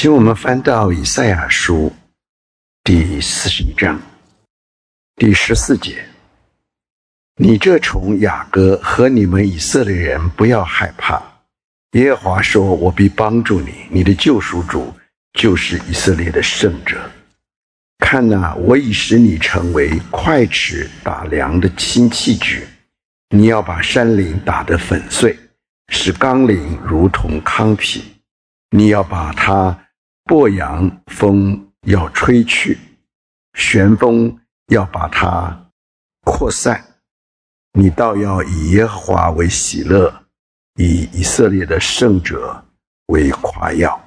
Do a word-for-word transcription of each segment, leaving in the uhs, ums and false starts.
请我们翻到以赛亚书第四十一章第十四节。你这从雅各和你们以色列人不要害怕，耶和华说，我必帮助你，你的救赎主就是以色列的圣者。看哪，我已使你成为快尺打粮的新器具，你要把山岭打得粉碎，使冈岭如同糠皮。你要把它剥扬，风要吹去，旋风要把它扩散。你倒要以耶和华为喜乐，以以色列的圣者为夸耀。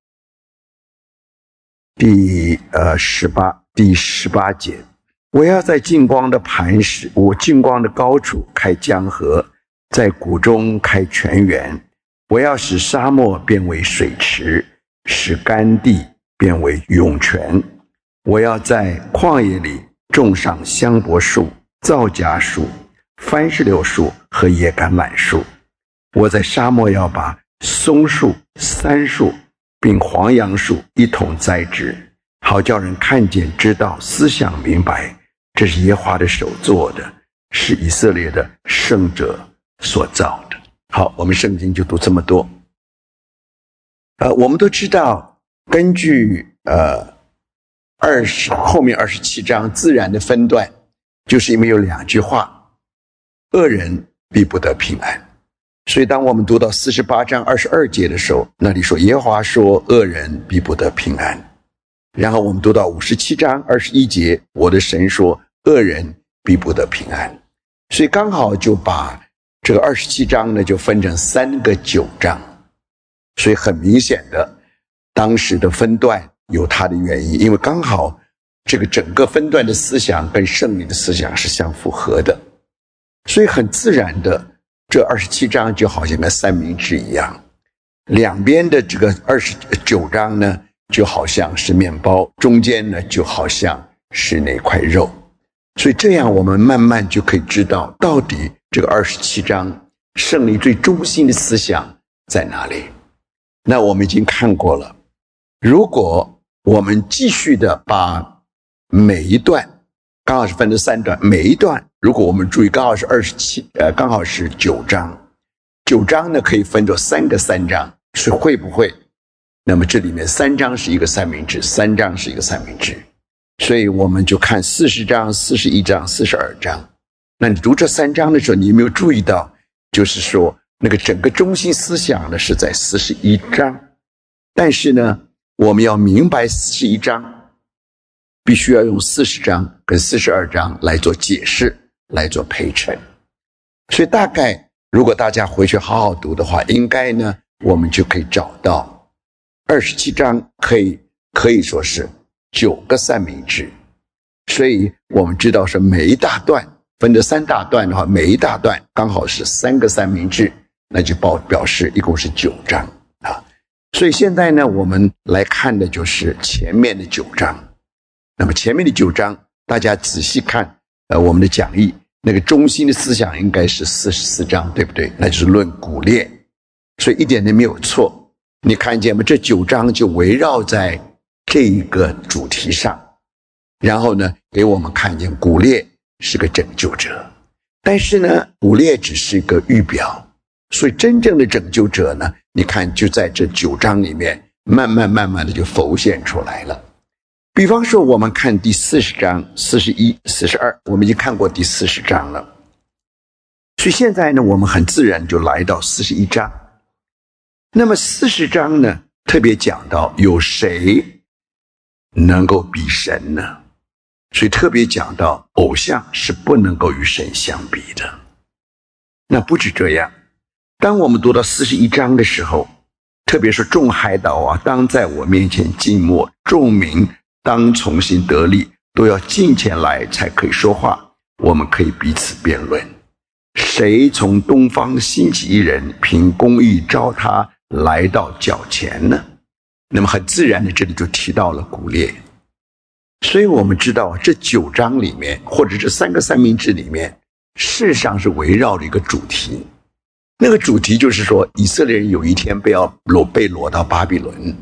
第呃十八第十八节，我要在净光的磐石，我净光的高处开江河，在谷中开泉源。我要使沙漠变为水池，使干地变为涌泉。我要在旷野里种上香柏树、皂荚树、番石榴树和野橄榄树。我在沙漠要把松树、杉树并黄杨树一同栽植，好叫人看见知道，思想明白，这是耶和华的手做的，是以色列的圣者所造的。好，我们圣经就读这么多。呃，我们都知道，根据呃二十后面二十七章自然的分段，就是因为有两句话：恶人必不得平安。所以，当我们读到四十八章二十二节的时候，那里说耶和华说，恶人必不得平安。然后我们读到五十七章二十一节，我的神说，恶人必不得平安。所以刚好就把这个二十七章呢，就分成三个九章，所以很明显的，当时的分段有它的原因，因为刚好这个整个分段的思想跟圣灵的思想是相符合的，所以很自然的，这二十七章就好像跟三明治一样，两边的这个二十九章呢，就好像是面包，中间呢就好像是那块肉。所以这样我们慢慢就可以知道，到底这个二十七章圣灵最中心的思想在哪里。那我们已经看过了，如果我们继续的把每一段刚好是分成三段，每一段如果我们注意刚好是二十七呃刚好是九章，九章呢可以分作三个三章，是会不会？那么这里面三章是一个三明治，三章是一个三明治。所以我们就看四十章、四十一章、四十二章。那你读这三章的时候，你有没有注意到，就是说那个整个中心思想呢是在四十一章，但是呢我们要明白四十一章必须要用四十章跟四十二章来做解释，来做配衬。所以大概如果大家回去好好读的话，应该呢我们就可以找到二十七章可以可以说是九个三明治。所以我们知道是每一大段分成三大段的话，每一大段刚好是三个三明治，那就表示一共是九章啊。所以现在呢我们来看的就是前面的九章。那么前面的九章大家仔细看呃我们的讲义，那个中心的思想应该是四十四章，对不对？那就是论骨裂，所以一点都没有错。你看见吗？这九章就围绕在这一个主题上，然后呢给我们看见骨裂是个拯救者，但是呢骨裂只是一个预表，所以真正的拯救者呢，你看就在这九章里面慢慢慢慢的就浮现出来了。比方说我们看第四十章、四十一、四十二，我们已经看过第四十章了，所以现在呢我们很自然就来到四十一章。那么四十章呢特别讲到有谁能够比神呢？所以特别讲到偶像是不能够与神相比的。那不止这样，当我们读到四十一章的时候，特别是众海岛啊，当在我面前静默，众民当重新得力，都要近前来才可以说话，我们可以彼此辩论。谁从东方兴起一人，凭公义召他来到脚前呢？那么很自然的这里就提到了骨裂。所以我们知道这九章里面，或者这三个三明治里面，事实上是围绕着一个主题。那个主题就是说，以色列人有一天被要裸被掳到巴比伦，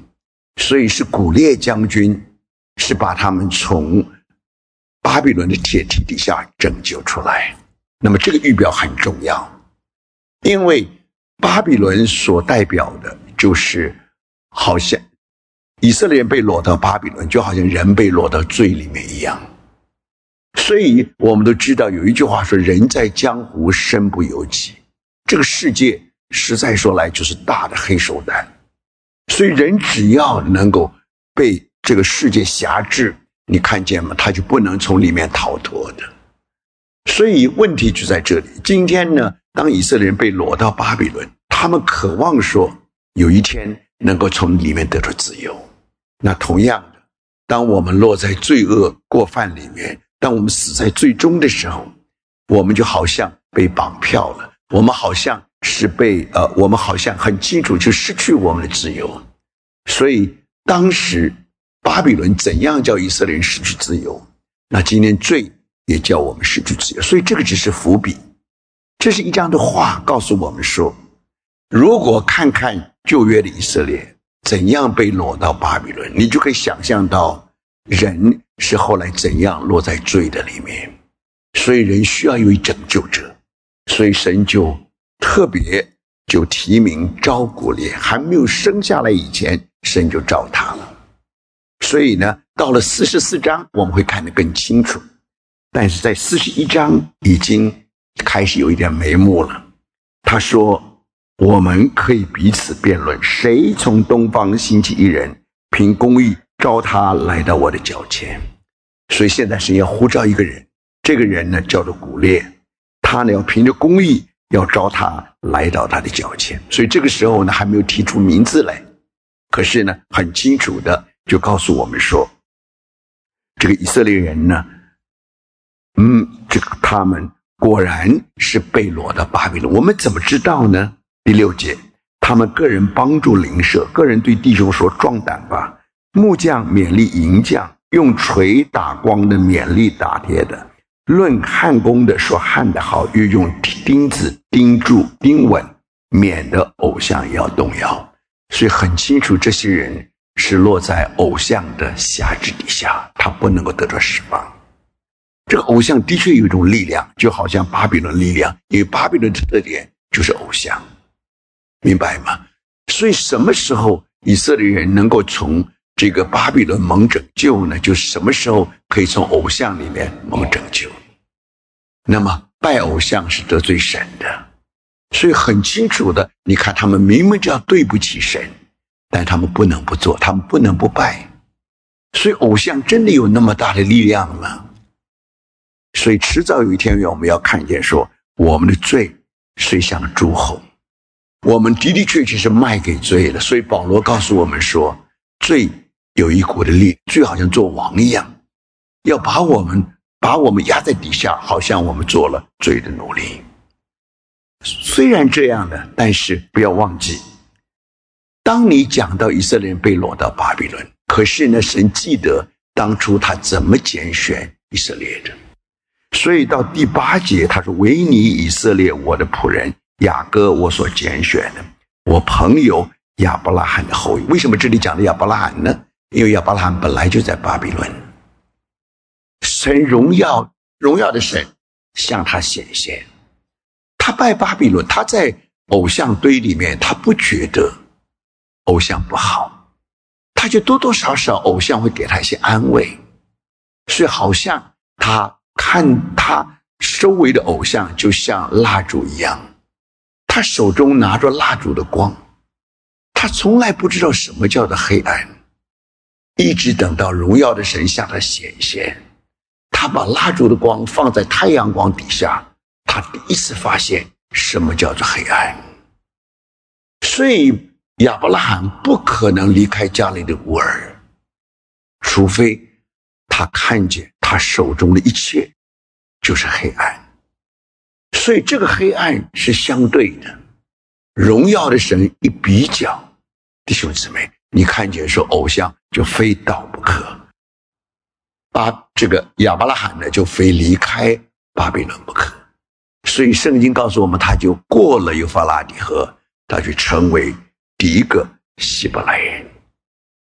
所以是古列将军是把他们从巴比伦的铁蹄底下拯救出来。那么这个预表很重要，因为巴比伦所代表的就是好像以色列人被掳到巴比伦，就好像人被掳到罪里面一样。所以我们都知道有一句话说，人在江湖身不由己。这个世界实在说来就是大的黑手党，所以人只要能够被这个世界辖制，你看见吗？他就不能从里面逃脱的。所以问题就在这里。今天呢，当以色列人被掳到巴比伦，他们渴望说有一天能够从里面得到自由。那同样的，当我们落在罪恶过犯里面，当我们死在最终的时候，我们就好像被绑票了，我们好像是被呃，我们好像很清楚就失去我们的自由。所以当时巴比伦怎样叫以色列人失去自由，那今天罪也叫我们失去自由。所以这个只是伏笔，这是一章的话告诉我们说，如果看看旧约的以色列怎样被掳到巴比伦，你就可以想象到人是后来怎样落在罪的里面。所以人需要有一拯救者，所以神就特别就提名招古列，还没有生下来以前神就召他了。所以呢，到了四十四章我们会看得更清楚，但是在四十一章已经开始有一点眉目了。他说我们可以彼此辩论，谁从东方兴起一人，凭公义召他来到我的脚前。所以现在神要呼召一个人，这个人呢叫做古列，他呢要凭着公义要召他来到他的脚前。所以这个时候呢还没有提出名字来，可是呢很清楚的就告诉我们说，这个以色列人呢嗯，这个他们果然是被掳到巴比伦。我们怎么知道呢？第六节，他们个人帮助邻舍，个人对弟兄说壮胆吧，木匠勉励银匠，用锤打光的勉励打铁的，论焊工的说焊得好，又用钉子钉住钉稳，免得偶像也要动摇。所以很清楚这些人是落在偶像的辖制底下，他不能够得到释放。这个偶像的确有一种力量，就好像巴比伦力量，因为巴比伦的特点就是偶像，明白吗？所以什么时候以色列人能够从这个巴比伦蒙拯救呢？就是什么时候可以从偶像里面蒙拯救。那么拜偶像是得罪神的，所以很清楚的，你看他们明明就要对不起神，但他们不能不做，他们不能不拜。所以偶像真的有那么大的力量吗？所以迟早有一天我们要看见说，我们的罪虽像诸侯，我们的的确确是卖给罪了。所以保罗告诉我们说，罪有一股的力，罪好像做王一样，要把我们把我们压在底下，好像我们做了罪的奴隶。虽然这样的，但是不要忘记，当你讲到以色列人被掳到巴比伦，可是呢，神记得当初他怎么拣选以色列的。所以到第八节他说，唯你以色列我的仆人雅各我所拣选的，我朋友亚伯拉罕的后裔。为什么这里讲的亚伯拉罕呢？因为亚伯拉罕本来就在巴比伦，神荣耀荣耀的神向他显现。他拜巴比伦，他在偶像堆里面，他不觉得偶像不好，他就多多少少偶像会给他一些安慰。所以好像他看他周围的偶像就像蜡烛一样，他手中拿着蜡烛的光，他从来不知道什么叫做黑暗，一直等到荣耀的神向他显现，他把蜡烛的光放在太阳光底下，他第一次发现什么叫做黑暗。所以亚伯拉罕不可能离开家里的乌尔，除非他看见他手中的一切就是黑暗。所以这个黑暗是相对的，荣耀的神一比较，弟兄姊妹，你看见说偶像就非倒不可，把这个亚伯拉罕呢就非离开巴比伦不可。所以圣经告诉我们，他就过了幼发拉底河，他就成为第一个希伯来人。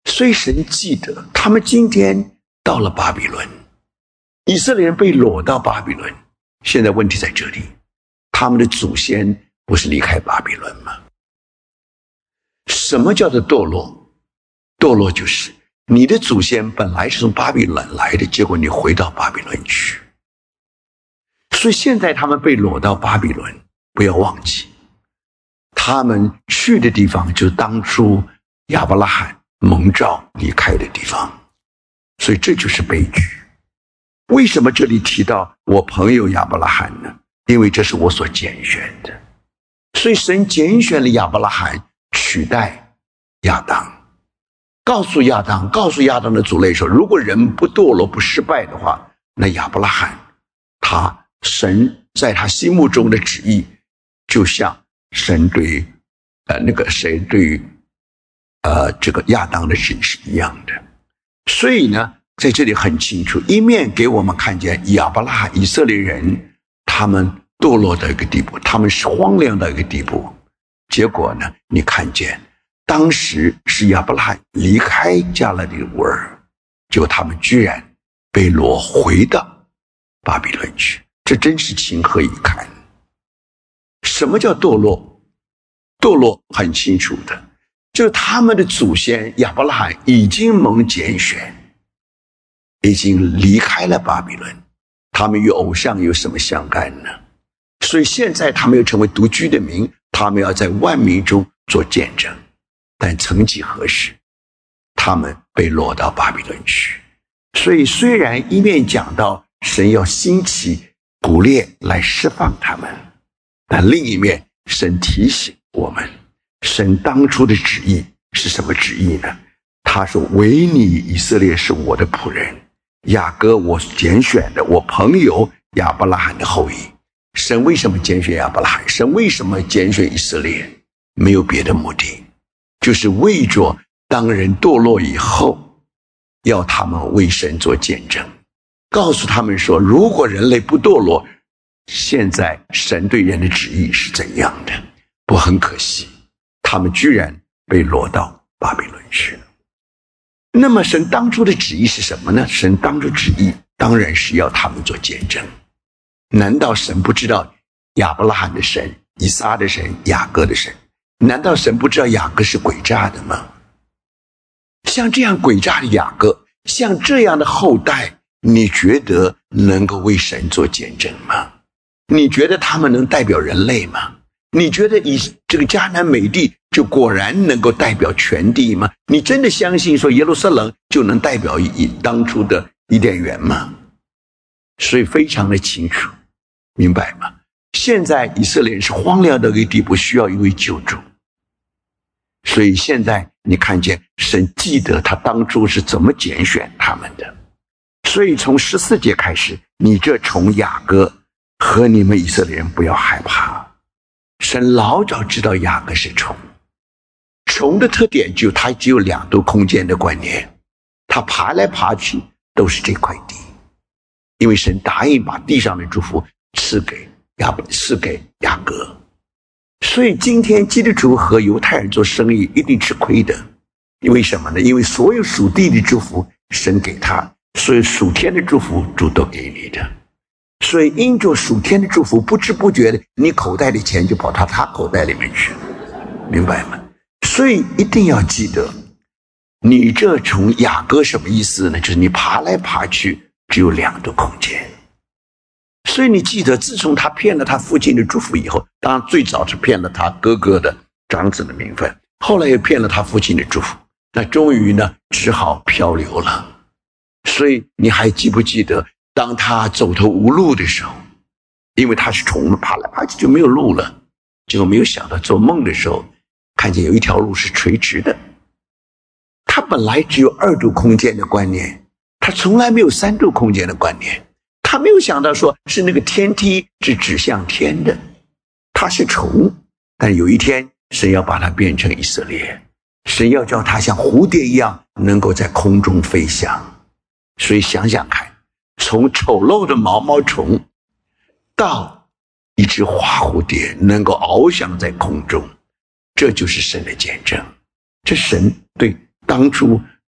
所以神记得他们今天到了巴比伦，以色列人被掳到巴比伦。现在问题在这里，他们的祖先不是离开巴比伦吗？什么叫做堕落？堕落就是你的祖先本来是从巴比伦来的，结果你回到巴比伦去。所以现在他们被掳到巴比伦，不要忘记他们去的地方就是当初亚伯拉罕蒙召离开的地方，所以这就是悲剧。为什么这里提到我朋友亚伯拉罕呢？因为这是我所拣选的，所以神拣选了亚伯拉罕取代亚当，告诉亚当告诉亚当的族类说，如果人不堕落不失败的话，那亚伯拉罕他神在他心目中的旨意就像神对呃那个谁对呃这个亚当的旨意是一样的。所以呢在这里很清楚，一面给我们看见亚伯拉罕以色列人他们堕落到一个地步，他们是荒凉到一个地步，结果呢你看见当时是亚伯拉罕离开加勒底乌尔，结果他们居然被掳回到巴比伦去，这真是情何以堪。什么叫堕落？堕落很清楚的，就是他们的祖先亚伯拉罕已经蒙拣选，已经离开了巴比伦，他们与偶像有什么相干呢？所以现在他们又成为独居的民，他们要在万民中做见证。但曾几何时，他们被掳到巴比伦去。所以虽然一面讲到神要兴起古列来释放他们，但另一面神提醒我们，神当初的旨意是什么旨意呢？他说，唯你以色列是我的仆人，雅各我拣选的，我朋友亚伯拉罕的后裔。神为什么拣选亚伯拉罕？神为什么拣选以色列？没有别的目的，就是为着当人堕落以后，要他们为神做见证，告诉他们说，如果人类不堕落，现在神对人的旨意是怎样的。不，很可惜，他们居然被掳到巴比伦去了。那么神当初的旨意是什么呢？神当初旨意当然是要他们做见证。难道神不知道亚伯拉罕的神、以撒的神、雅各的神？难道神不知道雅各是诡诈的吗？像这样诡诈的雅各，像这样的后代，你觉得能够为神做见证吗？你觉得他们能代表人类吗？你觉得以这个迦南美地就果然能够代表全地吗？你真的相信说耶路撒冷就能代表以当初的伊甸园吗？所以非常的清楚，明白吗？现在以色列人是荒凉的一个地步，需要一位救主。所以现在你看见神记得他当初是怎么拣选他们的。所以从十四节开始，你这虫雅各和你们以色列人不要害怕。神老早知道雅各是虫，虫的特点就它只有两度空间的观念，它爬来爬去都是这块地，因为神答应把地上的祝福赐给亚伯赐给雅各。所以今天基督徒和犹太人做生意一定吃亏的，因为什么呢？因为所有属地的祝福神给他，所以属天的祝福主都给你的。所以因着属天的祝福，不知不觉的你口袋的钱就跑到他口袋里面去了，明白吗？所以一定要记得，你这从雅各什么意思呢？就是你爬来爬去只有两度空间。所以你记得，自从他骗了他父亲的祝福以后，当然最早是骗了他哥哥的长子的名分，后来又骗了他父亲的祝福，那终于呢只好漂流了。所以你还记不记得，当他走投无路的时候，因为他是虫子，爬来爬去就没有路了，结果没有想到做梦的时候看见有一条路是垂直的。他本来只有二度空间的观念，他从来没有三度空间的观念，他没有想到说是那个天梯是指向天的，他是虫，但有一天神要把它变成以色列，神要叫他像蝴蝶一样能够在空中飞翔。所以想想看，从丑陋的毛毛虫到一只花蝴蝶能够翱翔在空中，这就是神的见证。这神对当初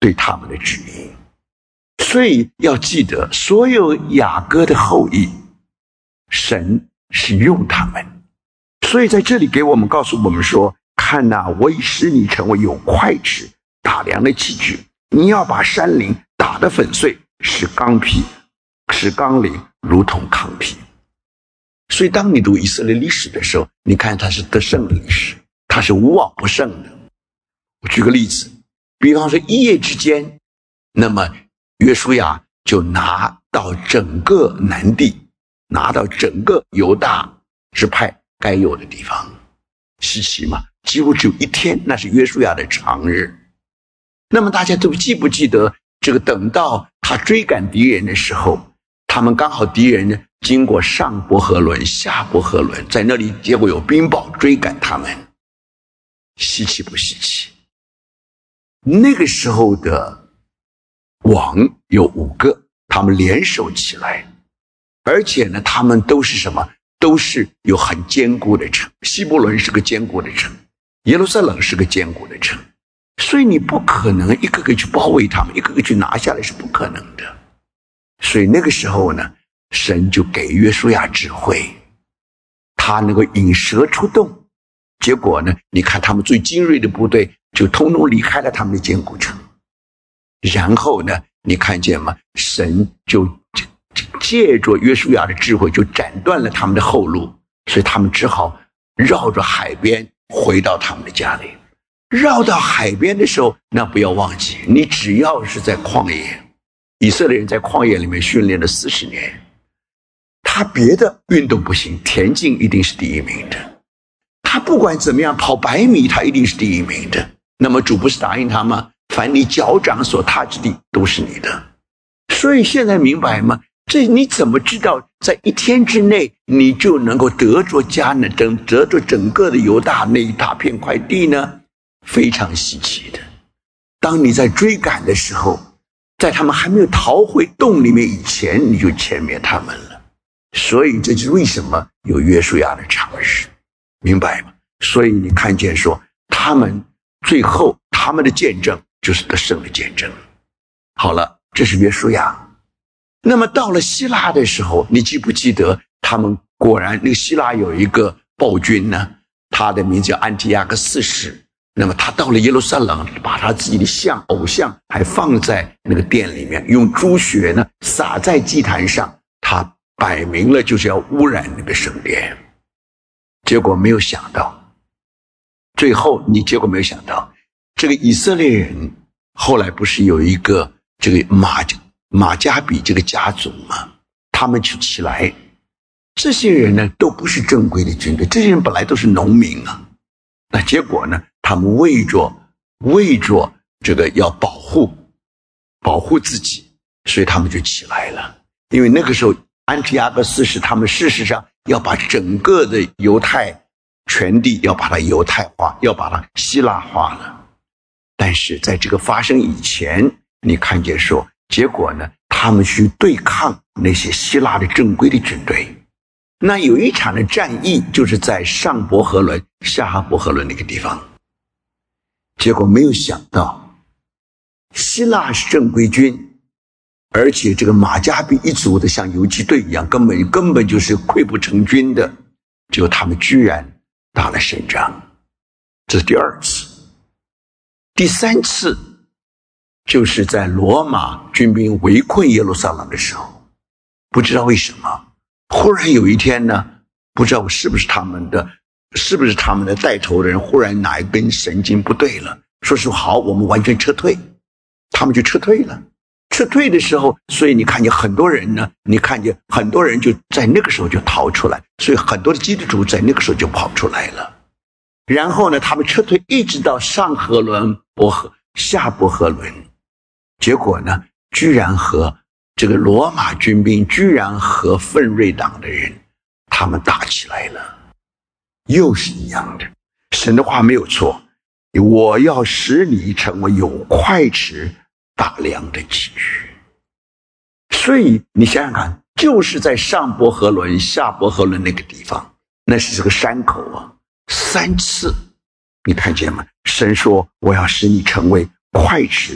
对他们的指引。所以要记得，所有雅各的后裔，神是用他们。所以在这里给我们告诉我们说，看哪，我已使你成为有筷尺打粮的器具，你要把山陵打得粉碎，使钢皮使纲领如同糠皮。所以当你读以色列历史的时候，你看它是得胜的历史，它是无往不胜的。我举个例子，比方说一夜之间，那么约书亚就拿到整个南地，拿到整个犹大支派该有的地方。稀奇嘛，几乎只有一天，那是约书亚的长日。那么大家都记不记得，这个等到他追赶敌人的时候，他们刚好敌人呢经过上伯和伦、下伯和伦，在那里结果有冰雹追赶他们。稀奇不稀奇？那个时候的王有五个，他们联手起来，而且呢他们都是什么？都是有很坚固的城。希伯伦是个坚固的城，耶路撒冷是个坚固的城，所以你不可能一个个去包围他们，一个个去拿下来，是不可能的。所以那个时候呢，神就给约书亚智慧，他能够引蛇出洞。结果呢，你看他们最精锐的部队就通通离开了他们的坚固城。然后呢，你看见吗？神就借着约书亚的智慧，就斩断了他们的后路，所以他们只好绕着海边回到他们的家里。绕到海边的时候，那不要忘记，你只要是在旷野，以色列人在旷野里面训练了四十年，他别的运动不行，田径一定是第一名的。他不管怎么样跑百米，他一定是第一名的。那么主不是答应他吗？凡你脚掌所踏之地都是你的。所以现在明白吗？这你怎么知道在一天之内你就能够得着迦南地，得着整个的犹大那一大片块地呢？非常稀奇的。当你在追赶的时候，在他们还没有逃回洞里面以前，你就歼灭他们了。所以这就是为什么有约书亚的长日，明白吗？所以你看见说，他们最后他们的见证就是得胜的见证。好了，这是约书亚。那么到了希腊的时候，你记不记得他们果然那个希腊有一个暴君呢，他的名字叫安提亚克四世。那么他到了耶路撒冷，把他自己的像偶像还放在那个殿里面，用猪血呢洒在祭坛上，他摆明了就是要污染那个圣殿。结果没有想到，最后你结果没有想到，这个以色列人后来不是有一个这个马马加比这个家族吗？他们就起来，这些人呢都不是正规的军队，这些人本来都是农民啊。那结果呢，他们为着为着这个要保护保护自己，所以他们就起来了。因为那个时候安提阿克四世他们事实上要把整个的犹太全地要把它犹太化，要把它希腊化了。但是在这个发生以前，你看见说，结果呢，他们去对抗那些希腊的正规的军队。那有一场的战役就是在上伯和伦、下伯和伦那个地方。结果没有想到，希腊是正规军，而且这个马加比一族的像游击队一样，根本根本就是溃不成军的。结果他们居然打了胜仗，这是第二次。第三次就是在罗马军兵围困耶路撒冷的时候，不知道为什么忽然有一天呢，不知道是不是他们的是不是他们的带头的人忽然哪一根神经不对了，说是好，我们完全撤退，他们就撤退了。撤退的时候，所以你看见很多人呢，你看见很多人就在那个时候就逃出来，所以很多的基督徒在那个时候就跑出来了。然后呢，他们撤退一直到上河伦、伯和、下伯和伦，结果呢，居然和这个罗马军兵居然和奋锐党的人他们打起来了。又是一样的，神的话没有错，我要使你成为有筷尺打粮的器具。所以你想想看，就是在上伯和伦、下伯和伦那个地方，那是这个山口啊，三次，你看见吗？神说我要使你成为筷尺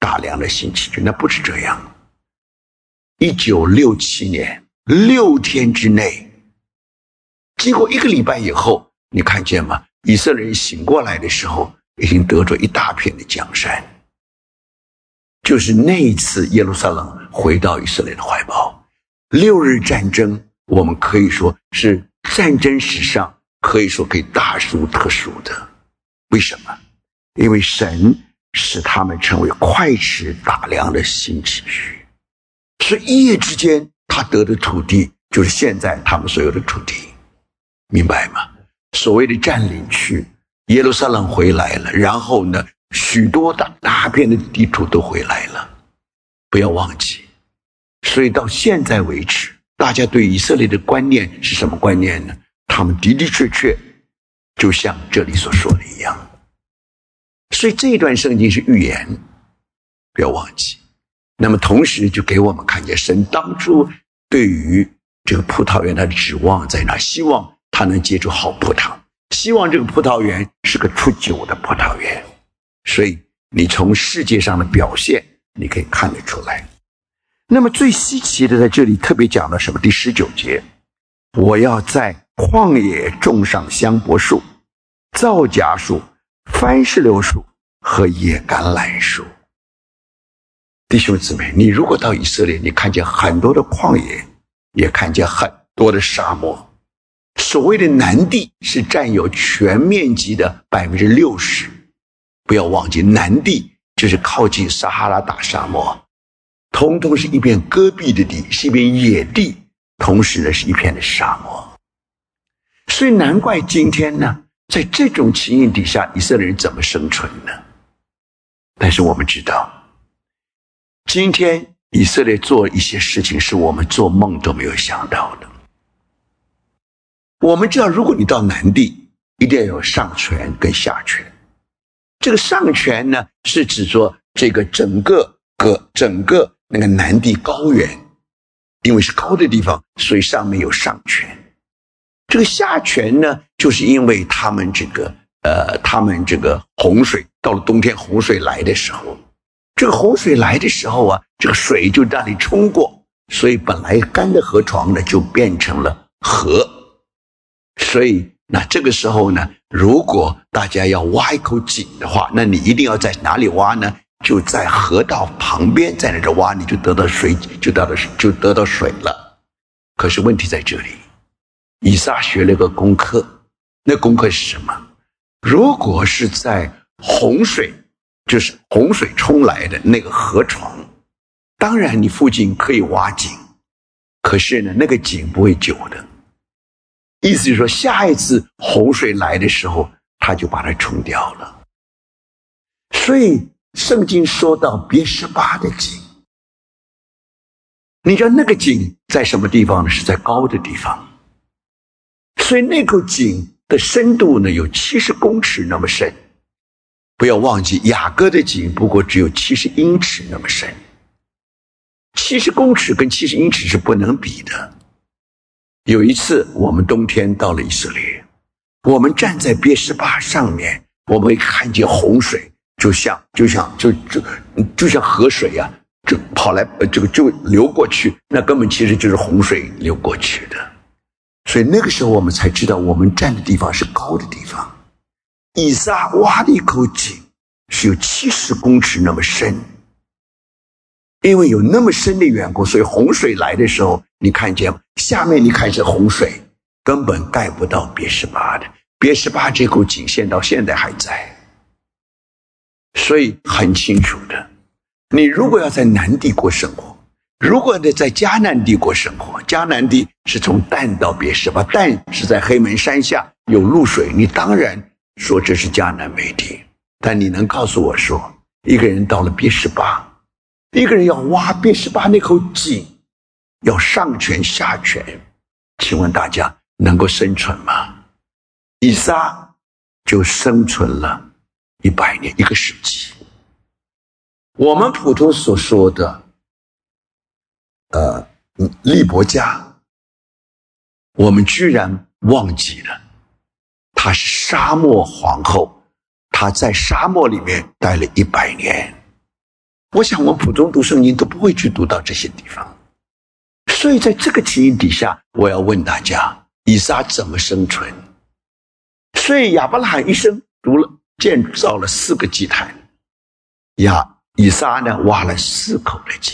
大量的新起居，那不是这样。一九六七年六天之内，经过一个礼拜以后，你看见吗？以色列人醒过来的时候，已经得着一大片的江山。就是那一次耶路撒冷回到以色列的怀抱。六日战争，我们可以说是战争史上可以说可以大书特书的。为什么？因为神使他们成为快吃大量的新起居，所以一夜之间他得的土地就是现在他们所有的土地，明白吗？所谓的占领区，耶路撒冷回来了，然后呢，许多大大片的地图都回来了。不要忘记，所以到现在为止，大家对以色列的观念是什么观念呢？他们的的确确就像这里所说的一样。所以这一段圣经是预言，不要忘记。那么同时就给我们看见神当初对于这个葡萄园他的指望在哪，希望他能结出好葡萄，希望这个葡萄园是个出酒的葡萄园。所以你从世界上的表现你可以看得出来。那么最稀奇的在这里特别讲了什么？第十九节，我要在旷野种上香柏树、皂荚树、番石榴树和野橄榄树。弟兄姊妹，你如果到以色列，你看见很多的旷野，也看见很多的沙漠。所谓的南地是占有全面积的 百分之六十。 不要忘记，南地就是靠近撒哈拉大沙漠，通通是一片戈壁的地，是一片野地，同时呢是一片的沙漠。所以难怪今天呢，在这种情形底下，以色列人怎么生存呢？但是我们知道，今天以色列做一些事情是我们做梦都没有想到的。我们知道，如果你到南地，一定要有上泉跟下泉。这个上泉呢，是指说这个整个个整个那个南地高原，因为是高的地方，所以上面有上泉。这个下泉呢，就是因为他们这个呃，他们这个洪水到了冬天，洪水来的时候，这个洪水来的时候啊，这个水就在那里冲过，所以本来干的河床呢，就变成了河。所以那这个时候呢，如果大家要挖一口井的话，那你一定要在哪里挖呢？就在河道旁边，在那这挖，你就得到水，就得到就得到水了。可是问题在这里，以撒学了个功课，那功课是什么？如果是在洪水，就是洪水冲来的那个河床，当然你附近可以挖井，可是呢，那个井不会久的。意思就是说，下一次洪水来的时候，他就把它冲掉了。所以圣经说到别是巴的井，你知道那个井在什么地方呢？是在高的地方。所以那口井的深度呢，有七十公尺那么深。不要忘记，雅各的井不过只有七十英尺那么深。七十公尺跟七十英尺是不能比的。有一次我们冬天到了以色列，我们站在别是巴上面，我们会看见洪水，就像就像就就就像河水啊，就跑来这个就流过去，那根本其实就是洪水流过去的。所以那个时候我们才知道，我们站的地方是高的地方。以撒挖的一口井是有七十公尺那么深，因为有那么深的缘故，所以洪水来的时候，你看见下面，你看是洪水，根本盖不到别是巴的。别是巴这口井线到现在还在，所以很清楚的，你如果要在南地过生活，如果在迦南地过生活，迦南地是从但到别是巴，但是在黑门山下有露水，你当然说这是迦南美地。但你能告诉我说，一个人到了别是巴，一个人要挖别是巴那口井，要上泉下泉，请问大家能够生存吗？以撒就生存了一百年，一个世纪。我们普通所说的呃利伯家，我们居然忘记了她是沙漠皇后，她在沙漠里面待了一百年。 我想我们普通读圣经都不会去读到这些地方。所以在这个情形底下，我要问大家，以撒怎么生存？所以亚伯拉罕一生读了建造了四个祭坛，亚以撒呢挖了四口的井，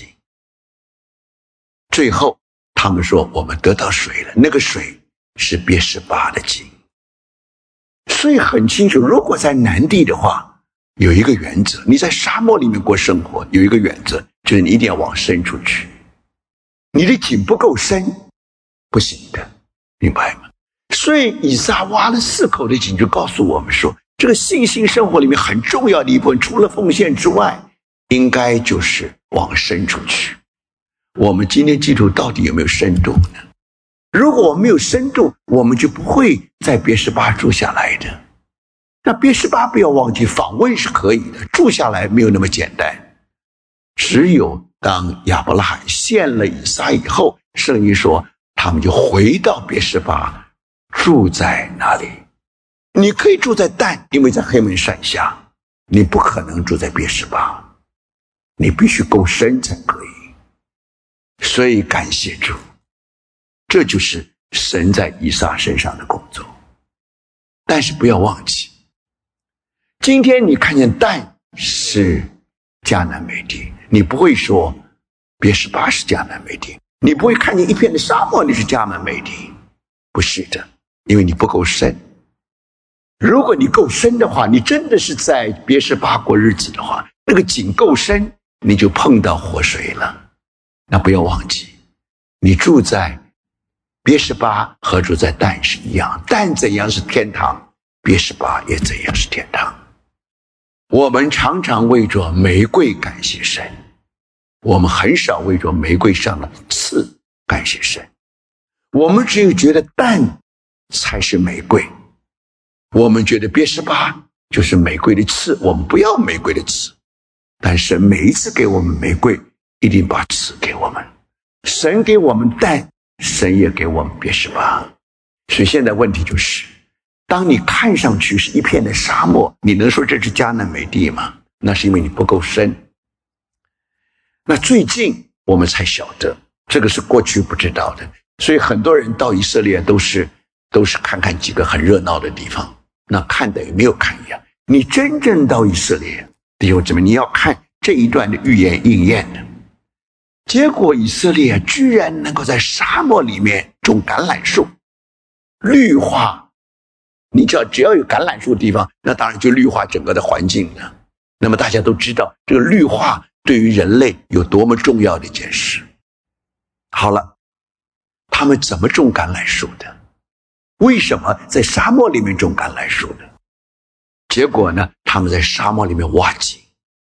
最后他们说我们得到水了，那个水是别是巴的井。所以很清楚，如果在南地的话，有一个原则，你在沙漠里面过生活，有一个原则，就是你一定要往深处去，你的井不够深不行的，明白吗？所以以撒挖了四口的井，就告诉我们说，这个信心生活里面很重要的一部分，除了奉献之外，应该就是往深处去。我们今天基督徒到底有没有深度呢？如果我们没有深度，我们就不会在别是巴住下来的。那别是巴不要忘记，访问是可以的，住下来没有那么简单。只有当亚伯拉罕献了以撒以后，圣经说他们就回到别是巴，住在哪里？你可以住在但，因为在黑门山下，你不可能住在别是巴，你必须够深才可以。所以感谢主，这就是神在以撒身上的工作。但是不要忘记，今天你看见但是迦南美地，你不会说别是巴是迦南美地，你不会看见一片的沙漠你是迦南美地，不是的，因为你不够深。如果你够深的话，你真的是在别是巴过日子的话，那个井够深，你就碰到活水了。那不要忘记，你住在别是巴和住在但是一样，但怎样是天堂，别是巴也怎样是天堂。我们常常为着玫瑰感谢神，我们很少为着玫瑰上的刺感谢神。我们只有觉得但才是玫瑰，我们觉得别是巴就是玫瑰的刺，我们不要玫瑰的刺。但神每一次给我们玫瑰，一定把刺给我们。神给我们但，神也给我们别是巴。所以现在问题就是，当你看上去是一片的沙漠，你能说这是迦南美地吗？那是因为你不够深。那最近我们才晓得，这个是过去不知道的。所以很多人到以色列都是都是看看几个很热闹的地方，那看的也没有看一样。你真正到以色列，弟兄姊妹，你要看这一段的预言应验的。结果以色列居然能够在沙漠里面种橄榄树，绿化。你只要只要有橄榄树的地方，那当然就绿化整个的环境了。那么大家都知道，这个绿化对于人类有多么重要的一件事。好了，他们怎么种橄榄树的？为什么在沙漠里面种橄榄树的？结果呢，他们在沙漠里面挖井。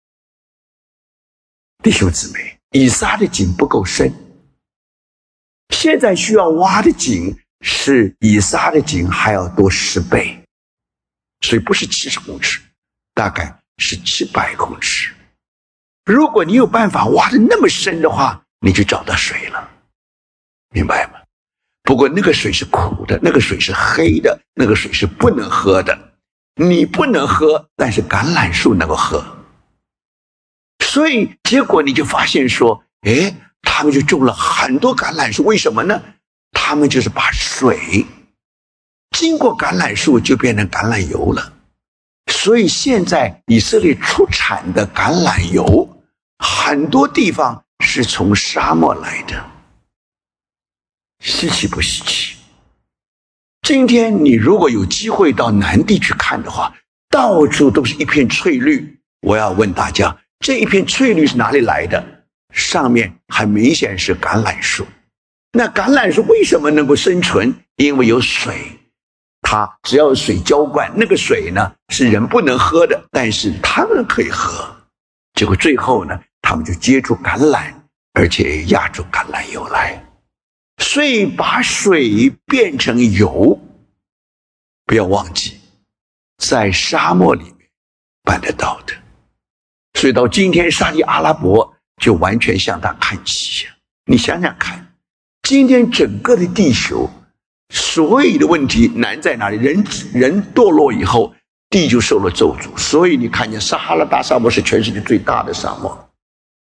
弟兄姊妹，以撒的井不够深，现在需要挖的井是以撒的井还要多十倍，所以不是七十公尺，大概是七百公尺。如果你有办法挖得那么深的话，你就找到水了，明白吗？不过那个水是苦的，那个水是黑的，那个水是不能喝的。你不能喝，但是橄榄树能够喝。所以结果你就发现说，诶，他们就种了很多橄榄树。为什么呢？他们就是把水经过橄榄树就变成橄榄油了。所以现在以色列出产的橄榄油很多地方是从沙漠来的，稀奇不稀奇？今天你如果有机会到南地去看的话，到处都是一片翠绿。我要问大家，这一片翠绿是哪里来的？上面很明显是橄榄树。那橄榄树为什么能够生存？因为有水，它只要有水浇灌，那个水呢是人不能喝的，但是他们可以喝。结果最后呢，他们就接触橄榄，而且压出橄榄油来。所以把水变成油，不要忘记在沙漠里面办得到的。所以到今天沙特阿拉伯就完全向他看齐。你想想看，今天整个的地球所有的问题难在哪里？人人堕落以后，地就受了咒诅。所以你看见撒哈拉大沙漠是全世界最大的沙漠，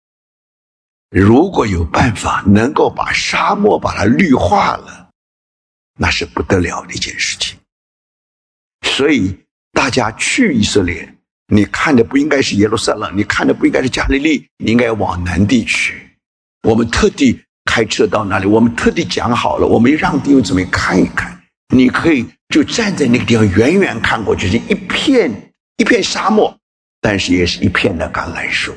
如果有办法能够把沙漠把它绿化了，那是不得了的一件事情。所以大家去以色列，你看的不应该是耶路撒冷，你看的不应该是加利利，你应该往南地去。我们特地开车到那里，我们特地讲好了，我们让弟兄姊妹看一看，你可以就站在那个地方远远看过去，是一片一片沙漠，但是也是一片的橄榄树。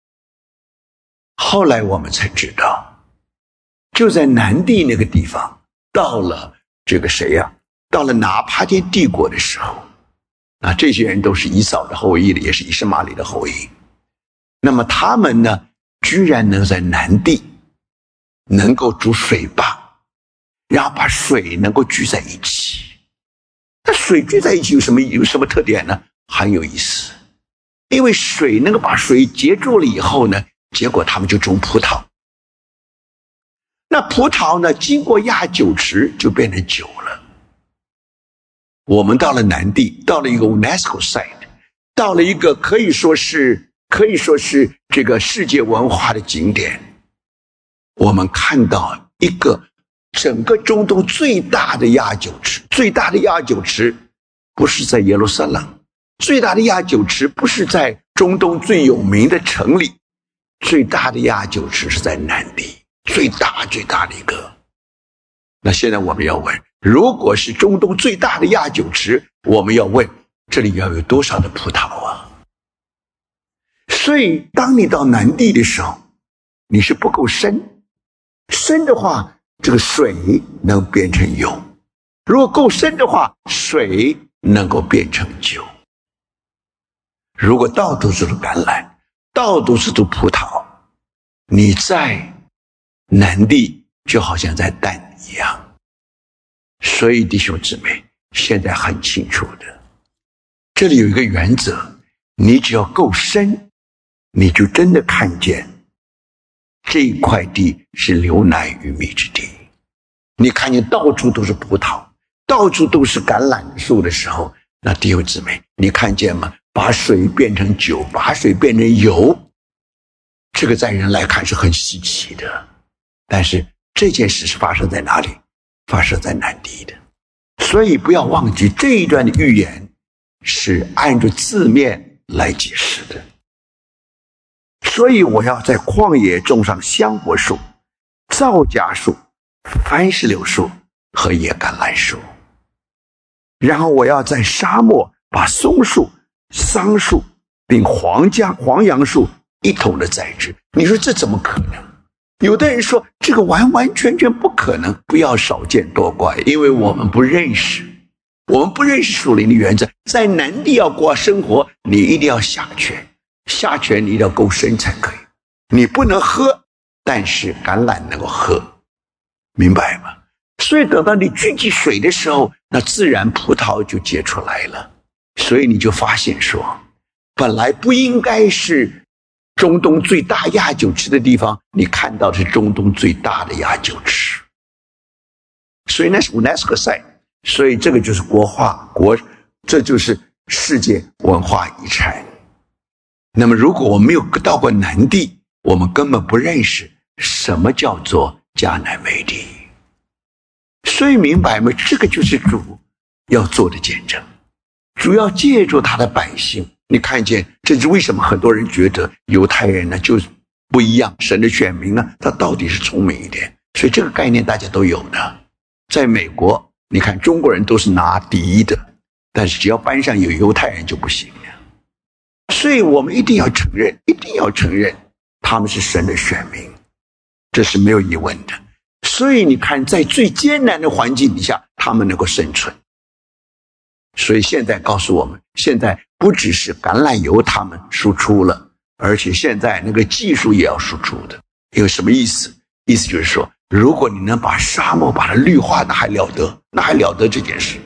后来我们才知道，就在南地那个地方，到了这个谁呀、啊？到了拿帕天帝国的时候，啊，这些人都是以扫的后裔的，也是以实玛里的后裔。那么他们呢，居然能在南地能够筑水坝，然后把水能够聚在一起。那水聚在一起有什么有什么特点呢？很有意思，因为水能够把水结住了以后呢，结果他们就种葡萄。那葡萄呢，经过压酒池就变成酒了。我们到了南地，到了一个 UNESCO site， 到了一个可以说是可以说是这个世界文化的景点，我们看到一个整个中东最大的压酒池。最大的压酒池不是在耶路撒冷，最大的压酒池不是在中东最有名的城里，最大的压酒池是在南地，最大最大的一个。那现在我们要问，如果是中东最大的压酒池，我们要问这里要有多少的葡萄啊？所以当你到南地的时候，你是不够深，深的话这个水能变成油，如果够深的话，水能够变成酒。如果到处是橄榄，到处是葡萄，你在南地就好像在蛋一样。所以弟兄姊妹，现在很清楚的，这里有一个原则，你只要够深，你就真的看见这一块地是流奶与蜜之地。你看见到处都是葡萄，到处都是橄榄树的时候，那弟兄姊妹，你看见吗？把水变成酒，把水变成油，这个在人来看是很稀奇的。但是这件事是发生在哪里？发生在南地的。所以不要忘记，这一段的预言是按照字面来解释的。所以我要在旷野种上香柏树、皂荚树、番石榴树和野橄榄树，然后我要在沙漠把松树、桑树并黄姜黄杨树一同的栽植。你说这怎么可能？有的人说这个完完全全不可能。不要少见多怪，因为我们不认识，我们不认识属灵的原则。在南地要过生活，你一定要下泉，下泉你一定要够深才可以。你不能喝，但是橄榄能够喝，明白吗？所以等到你聚集水的时候，那自然葡萄就结出来了。所以你就发现说，本来不应该是中东最大压酒池的地方，你看到的是中东最大的压酒池。所以那是 UNESCO site， 所以这个就是国画国，这就是世界文化遗产。那么如果我们没有到过南地，我们根本不认识什么叫做迦南美地。所以明白吗？这个就是主要做的见证，主要借助他的百姓。你看见，这是为什么很多人觉得犹太人呢就是不一样，神的选民呢他到底是聪明一点。所以这个概念大家都有的。在美国你看中国人都是拿第一的，但是只要班上有犹太人就不行了。所以我们一定要承认，一定要承认他们是神的选民，这是没有疑问的。所以你看，在最艰难的环境底下，他们能够生存。所以现在告诉我们，现在不只是橄榄油他们输出了，而且现在那个技术也要输出的。有什么意思？意思就是说，如果你能把沙漠把它绿化，那还了得，那还了得这件事。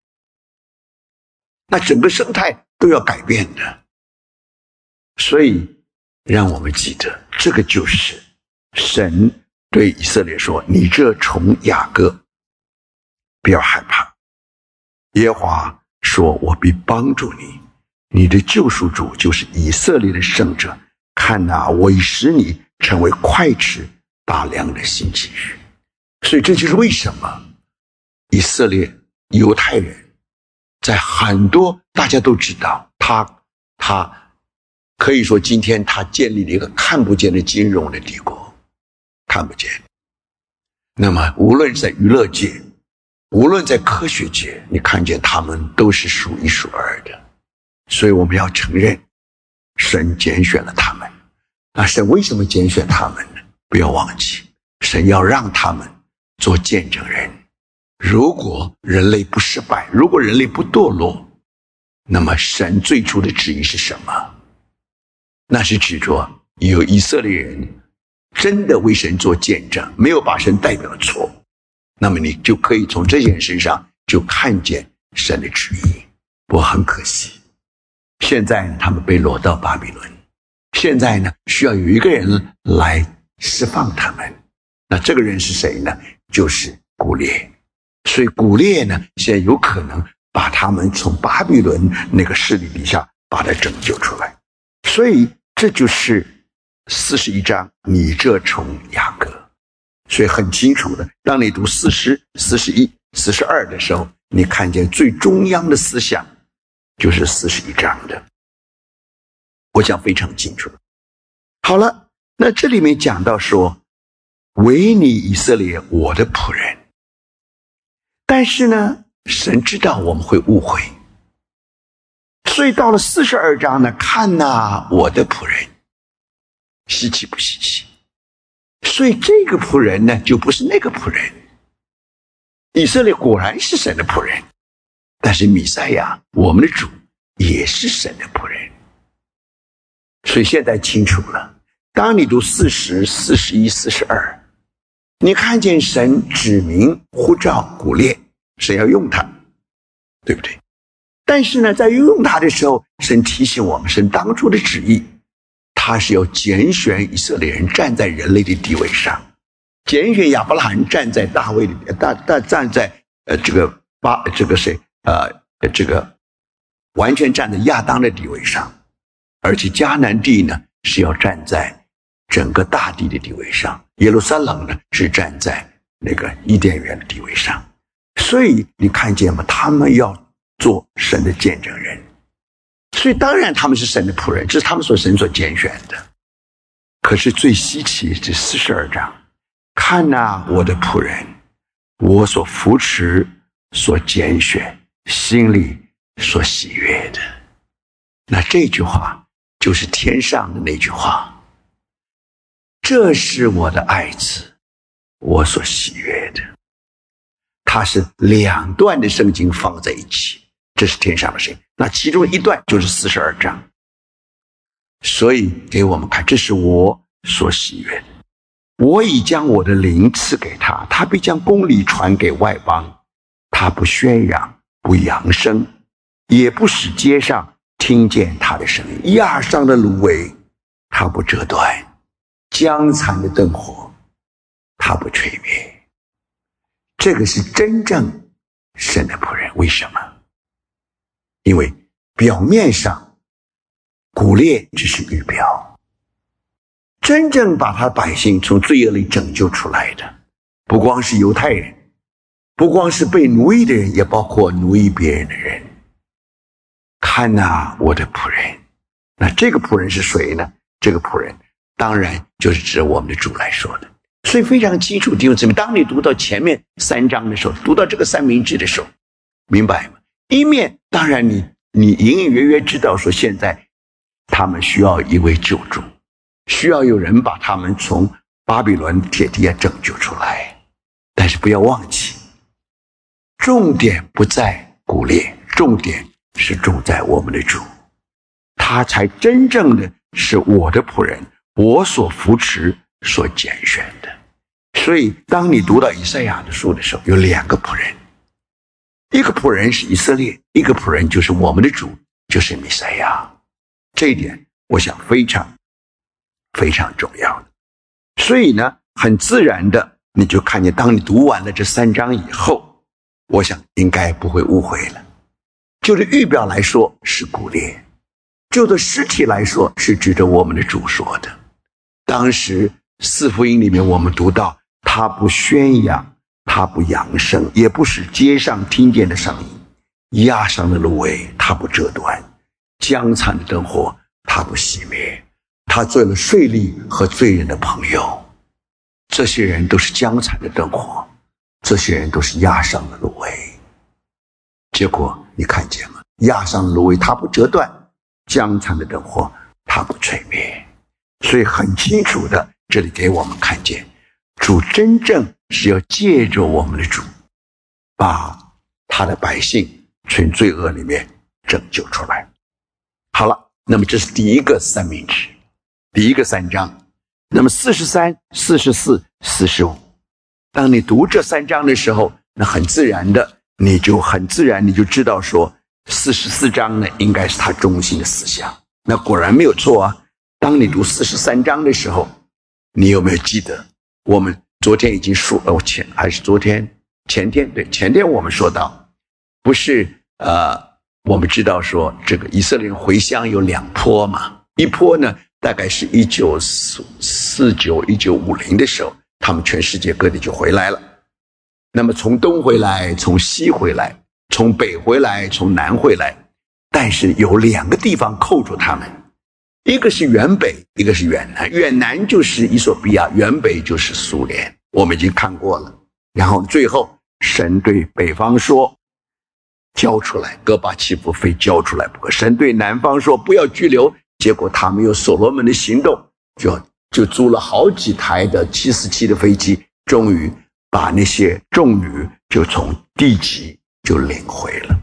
那整个生态都要改变的。所以让我们记得，这个就是神对以色列说，你这从雅各不要害怕，耶和华说，我必帮助你，你的救赎主就是以色列的圣者。看哪，我已使你成为快吃大量的星期日。所以这就是为什么以色列犹太人在很多大家都知道，他他可以说今天他建立了一个看不见的金融的帝国，看不见。那么无论在娱乐界，无论在科学界，你看见他们都是数一数二的。所以我们要承认神拣选了他们。那神为什么拣选他们呢？不要忘记，神要让他们做见证人。如果人类不失败，如果人类不堕落，那么神最初的旨意是什么？那是指着有以色列人真的为神做见证，没有把神代表错，那么你就可以从这些人身上就看见神的旨意。不过很可惜，现在他们被掳到巴比伦，现在呢需要有一个人来释放他们。那这个人是谁呢？就是古列。所以古列呢现在有可能把他们从巴比伦那个势力底下把他拯救出来。所以这就是四十一章你这从雅各。所以很清楚的，当你读四十、四十一、四十二的时候，你看见最中央的思想就是四十一章的，我想非常清楚。好了，那这里面讲到说，唯你以色列我的仆人。但是呢，神知道我们会误会，所以到了四十二章呢，看哪，我的仆人，稀奇不稀奇？所以这个仆人呢，就不是那个仆人。以色列果然是神的仆人，但是弥赛亚，我们的主也是神的仆人。所以现在清楚了，当你读四十、四十一、四十二，你看见神指明呼召古列，神要用他，对不对？但是呢，在用他的时候，神提醒我们，神当初的旨意，他是要拣选以色列人站在人类的地位上，拣选亚伯拉罕站在大卫的大大站在呃这个巴这个谁呃这个完全站在亚当的地位上，而且迦南地呢是要站在整个大地的地位上，耶路撒冷呢是站在那个伊甸园的地位上。所以你看见吗？他们要做神的见证人，所以当然他们是神的仆人，这是他们所神所拣选的。可是最稀奇是四十二章，看哪，我的仆人，我所扶持、所拣选、心里所喜悦的。那这句话就是天上的那句话，这是我的爱子，我所喜悦的。它是两段的圣经放在一起，这是天上的声音。那其中一段就是四十二章，所以给我们看，这是我所喜悦的。我已将我的灵赐给他，他必将公理传给外邦。他不宣扬，不扬声，也不使街上听见他的声音。压上的芦苇，他不折断；将残的灯火，他不吹灭。这个是真正神的仆人。为什么？因为表面上古列只是预表，真正把他百姓从罪恶里拯救出来的，不光是犹太人，不光是被奴役的人，也包括奴役别人的人。看哪，我的仆人。那这个仆人是谁呢？这个仆人当然就是指我们的主来说的。所以非常清楚，弟兄姊妹，当你读到前面三章的时候，读到这个三明治的时候，明白吗？一面当然你你隐隐约约知道说，现在他们需要一位救主，需要有人把他们从巴比伦铁蹄下拯救出来。但是不要忘记，重点不在古列，重点是重在我们的主，他才真正的是我的仆人，我所扶持、所拣选的。所以当你读到以赛亚的书的时候，有两个仆人，一个仆人是以色列，一个仆人就是我们的主，就是弥赛亚。这一点我想非常非常重要的。所以呢，很自然的你就看见，当你读完了这三章以后，我想应该不会误会了。就着预表来说是古列，就着实体来说是指着我们的主说的。 当时四福音里面我们读到，他不宣扬，他不扬声，也不使街上听见的声音，压伤的芦苇他不折断，将残的灯火他不熄灭，他做了税吏和罪人的朋友。这些人都是将残的灯火，这些人都是压伤的芦苇。结果你看见吗？压伤的芦苇它不折断，将残的灯火它不吹灭。所以很清楚的，这里给我们看见，主真正是要借着我们的主，把他的百姓从罪恶里面拯救出来。好了，那么这是第一个三明治，第一个三章。那么四十三、四十四、四十五，当你读这三章的时候，那很自然的，你就很自然你就知道说，四十四章呢应该是他中心的思想。那果然没有错啊。当你读四十三章的时候，你有没有记得我们昨天已经说了，前还是昨天前天对前天我们说到，不是呃我们知道说这个以色列人回乡有两波嘛，一波呢大概是一九四九一九五零的时候，他们全世界各地就回来了。那么从东回来，从西回来，从北回来，从南回来，但是有两个地方扣住他们，一个是远北，一个是远南。远南就是伊索比亚，远北就是苏联，我们已经看过了。然后最后神对北方说交出来，戈巴契夫非交出来不可。神对南方说不要拘留，结果他们有所罗门的行动，就就租了好几台的七四七的飞机，终于把那些众女就从地极就领回了。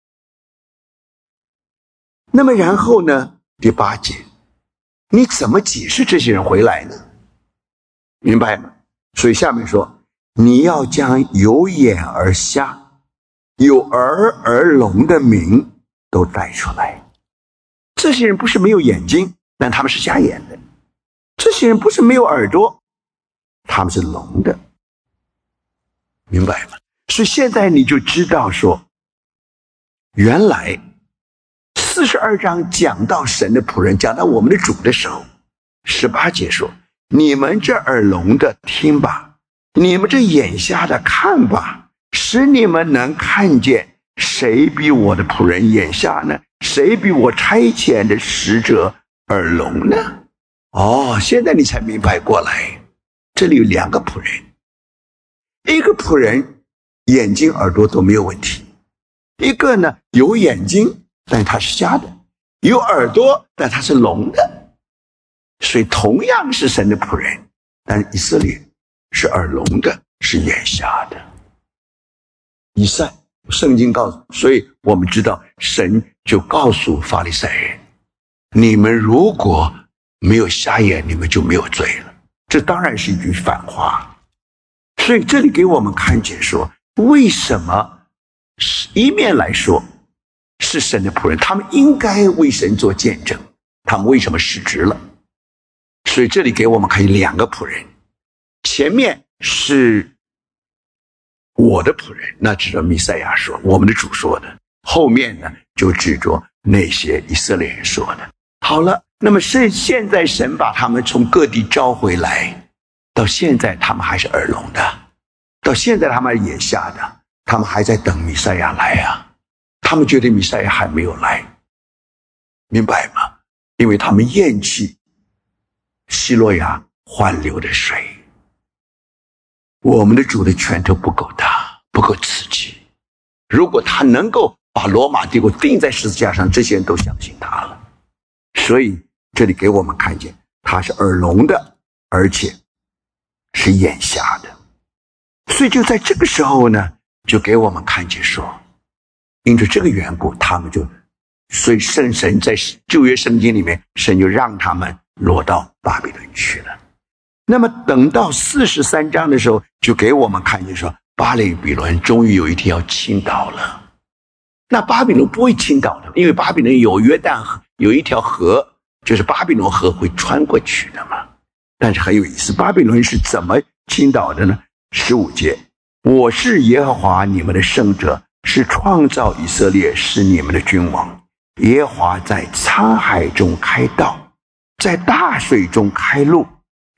那么然后呢，第八节，你怎么解释这些人回来呢？明白吗？所以下面说，你要将有眼而瞎、有耳而聋的民都带出来。这些人不是没有眼睛，但他们是瞎眼的。这些人不是没有耳朵，他们是聋的。明白吗？所以现在你就知道说，原来四十二章讲到神的仆人，讲到我们的主的时候，十八节说，你们这耳聋的听吧，你们这眼瞎的看吧，使你们能看见。谁比我的仆人眼瞎呢？谁比我差遣的使者耳聋呢？哦，现在你才明白过来，这里有两个仆人，一个仆人眼睛耳朵都没有问题，一个呢有眼睛但他是瞎的，有耳朵但他是聋的。所以同样是神的仆人，但以色列是耳聋的，是眼瞎的。以赛圣经告诉，所以我们知道神就告诉法利赛人，你们如果没有瞎眼，你们就没有罪了。这当然是一句反话。所以这里给我们看见说，为什么一面来说是神的仆人，他们应该为神做见证，他们为什么失职了？所以这里给我们看两个仆人，前面是我的仆人，那指着弥赛亚说，我们的主说的，后面呢就指着那些以色列人说的。好了，那么是现在神把他们从各地招回来，到现在他们还是耳聋的，到现在他们眼瞎的，他们还在等弥赛亚来啊，他们觉得弥赛亚还没有来，明白吗？因为他们厌弃希洛亚缓流的水。我们的主的拳头不够大，不够刺激。如果他能够把罗马帝国钉在十字架上，这些人都相信他了。所以这里给我们看见，他是耳聋的，而且是眼瞎的。所以就在这个时候呢，就给我们看见说，因着这个缘故，他们就，所以圣神在旧约圣经里面，神就让他们落到巴比伦去了。那么等到四十三章的时候，就给我们看见说，巴比伦终于有一天要倾倒了。那巴比伦不会倾倒的，因为巴比伦有约旦河，有一条河，就是巴比伦河会穿过去的嘛。但是很有意思，巴比伦是怎么倾倒的呢？十五节，我是耶和华你们的圣者，是创造以色列，是你们的君王。耶和华在沧海中开道，在大水中开路，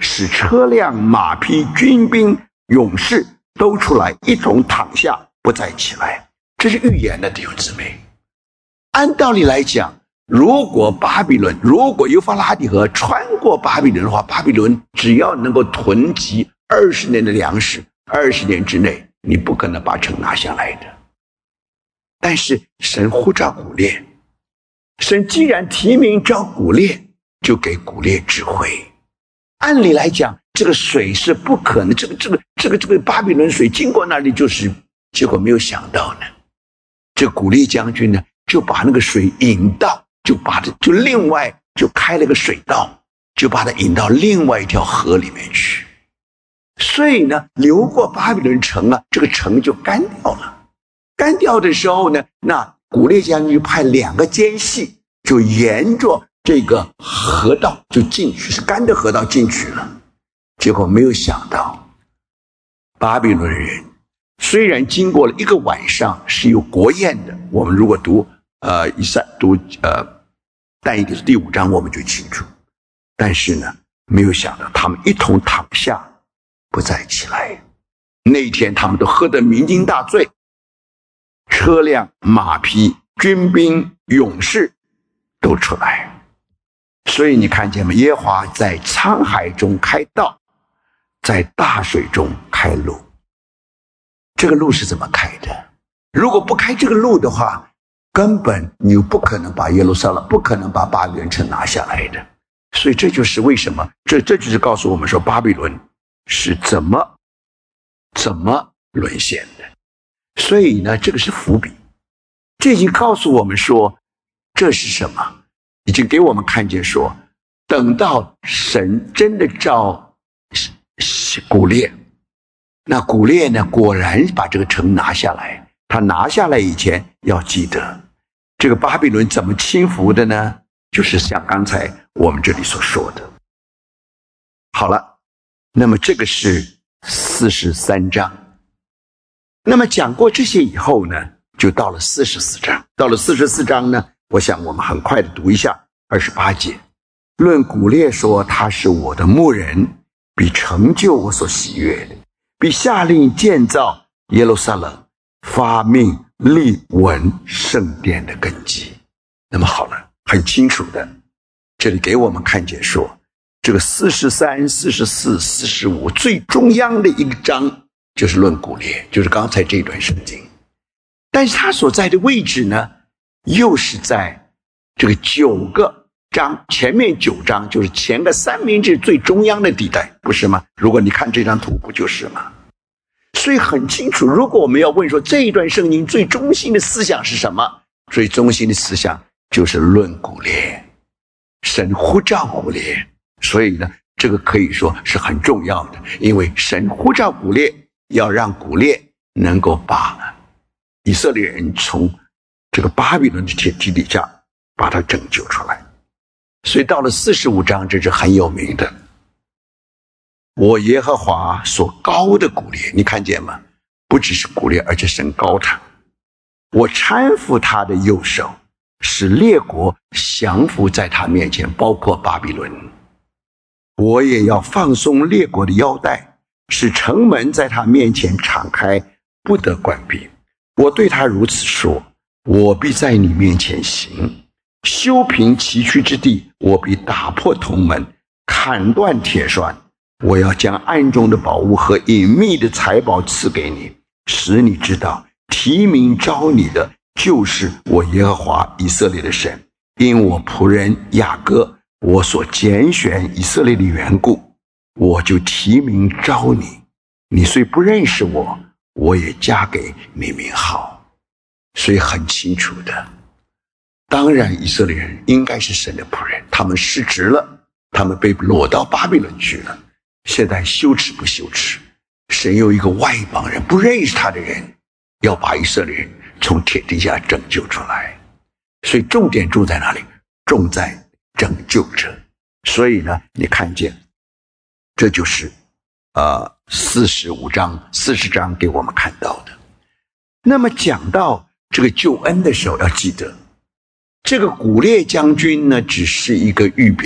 使车辆、马匹、军兵、勇士都出来，一同躺下，不再起来。这是预言的，弟兄姊妹。按道理来讲，如果巴比伦，如果幼发拉底河穿过巴比伦的话，巴比伦只要能够囤积二十年的粮食，二十年之内，你不可能把城拿下来的。但是神呼召古列，神既然提名召古列，就给古列智慧。按理来讲，这个水是不可能，这个这个这个这个巴比伦水经过那里就是，结果没有想到呢，这古列将军呢就把那个水引到，就把它就另外就开了个水道，就把它引到另外一条河里面去。所以呢，流过巴比伦城啊，这个城就干掉了。干掉的时候呢，那古列将军就派两个奸细，就沿着这个河道就进去，是干的河道进去了。结果没有想到，巴比伦人虽然经过了一个晚上是有国宴的，我们如果读呃以赛读呃但以理书第五章我们就清楚，但是呢，没有想到他们一同躺下，不再起来。那一天他们都喝得酩酊大醉，车辆、马匹、军兵、勇士都出来。所以你看见吗？耶和华在沧海中开道，在大水中开路。这个路是怎么开的？如果不开这个路的话，根本你不可能把耶路撒冷，不可能把巴比伦城拿下来的。所以这就是为什么，这这就是告诉我们说，巴比伦是怎么怎么沦陷的。所以呢，这个是伏笔，这已经告诉我们说，这是什么？已经给我们看见说，等到神真的召古列，那古列呢，果然把这个城拿下来。他拿下来以前，要记得这个巴比伦怎么倾覆的呢？就是像刚才我们这里所说的。好了，那么这个是四十三章。那么讲过这些以后呢，就到了四十四章。到了四十四章呢，我想我们很快的读一下二十八节。论古列说，他是我的牧人，必成就我所喜悦的，必下令建造耶路撒冷，发命立稳圣殿的根基。那么好了，很清楚的，这里给我们看见说，这个四十三、四十四、四十五最中央的一个章就是论古列，就是刚才这段圣经。但是它所在的位置呢，又是在这个九个章前面九章，就是前个三明治最中央的地带，不是吗？如果你看这张图，不就是吗？所以很清楚，如果我们要问说这一段圣经最中心的思想是什么，最中心的思想就是论古列，神呼召古列。所以呢，这个可以说是很重要的，因为神呼召古列，要让古列能够把以色列人从这个巴比伦的铁蹄底下把它拯救出来。所以到了四十五章，这是很有名的，我耶和华所高的古列，你看见吗？不只是古列，而且神高他。我搀扶他的右手，使列国降服在他面前，包括巴比伦。我也要放松列国的腰带，使城门在他面前敞开，不得关闭。我对他如此说，我必在你面前行，修平崎岖之地，我必打破铜门，砍断铁栓。我要将暗中的宝物和隐秘的财宝赐给你，使你知道提名召你的就是我耶和华以色列的神。因我仆人雅各，我所拣选以色列的缘故，我就提名召你。你虽不认识我，我也加给你名号。所以很清楚的，当然以色列人应该是神的仆人，他们失职了，他们被掳到巴比伦去了。现在羞耻不羞耻？神有一个外邦人，不认识他的人，要把以色列人从铁底下拯救出来。所以重点住在哪里？重在拯救者。所以呢，你看见这就是呃四十五章四十章给我们看到的。那么讲到这个救恩的时候，要记得这个古列将军呢，只是一个预表，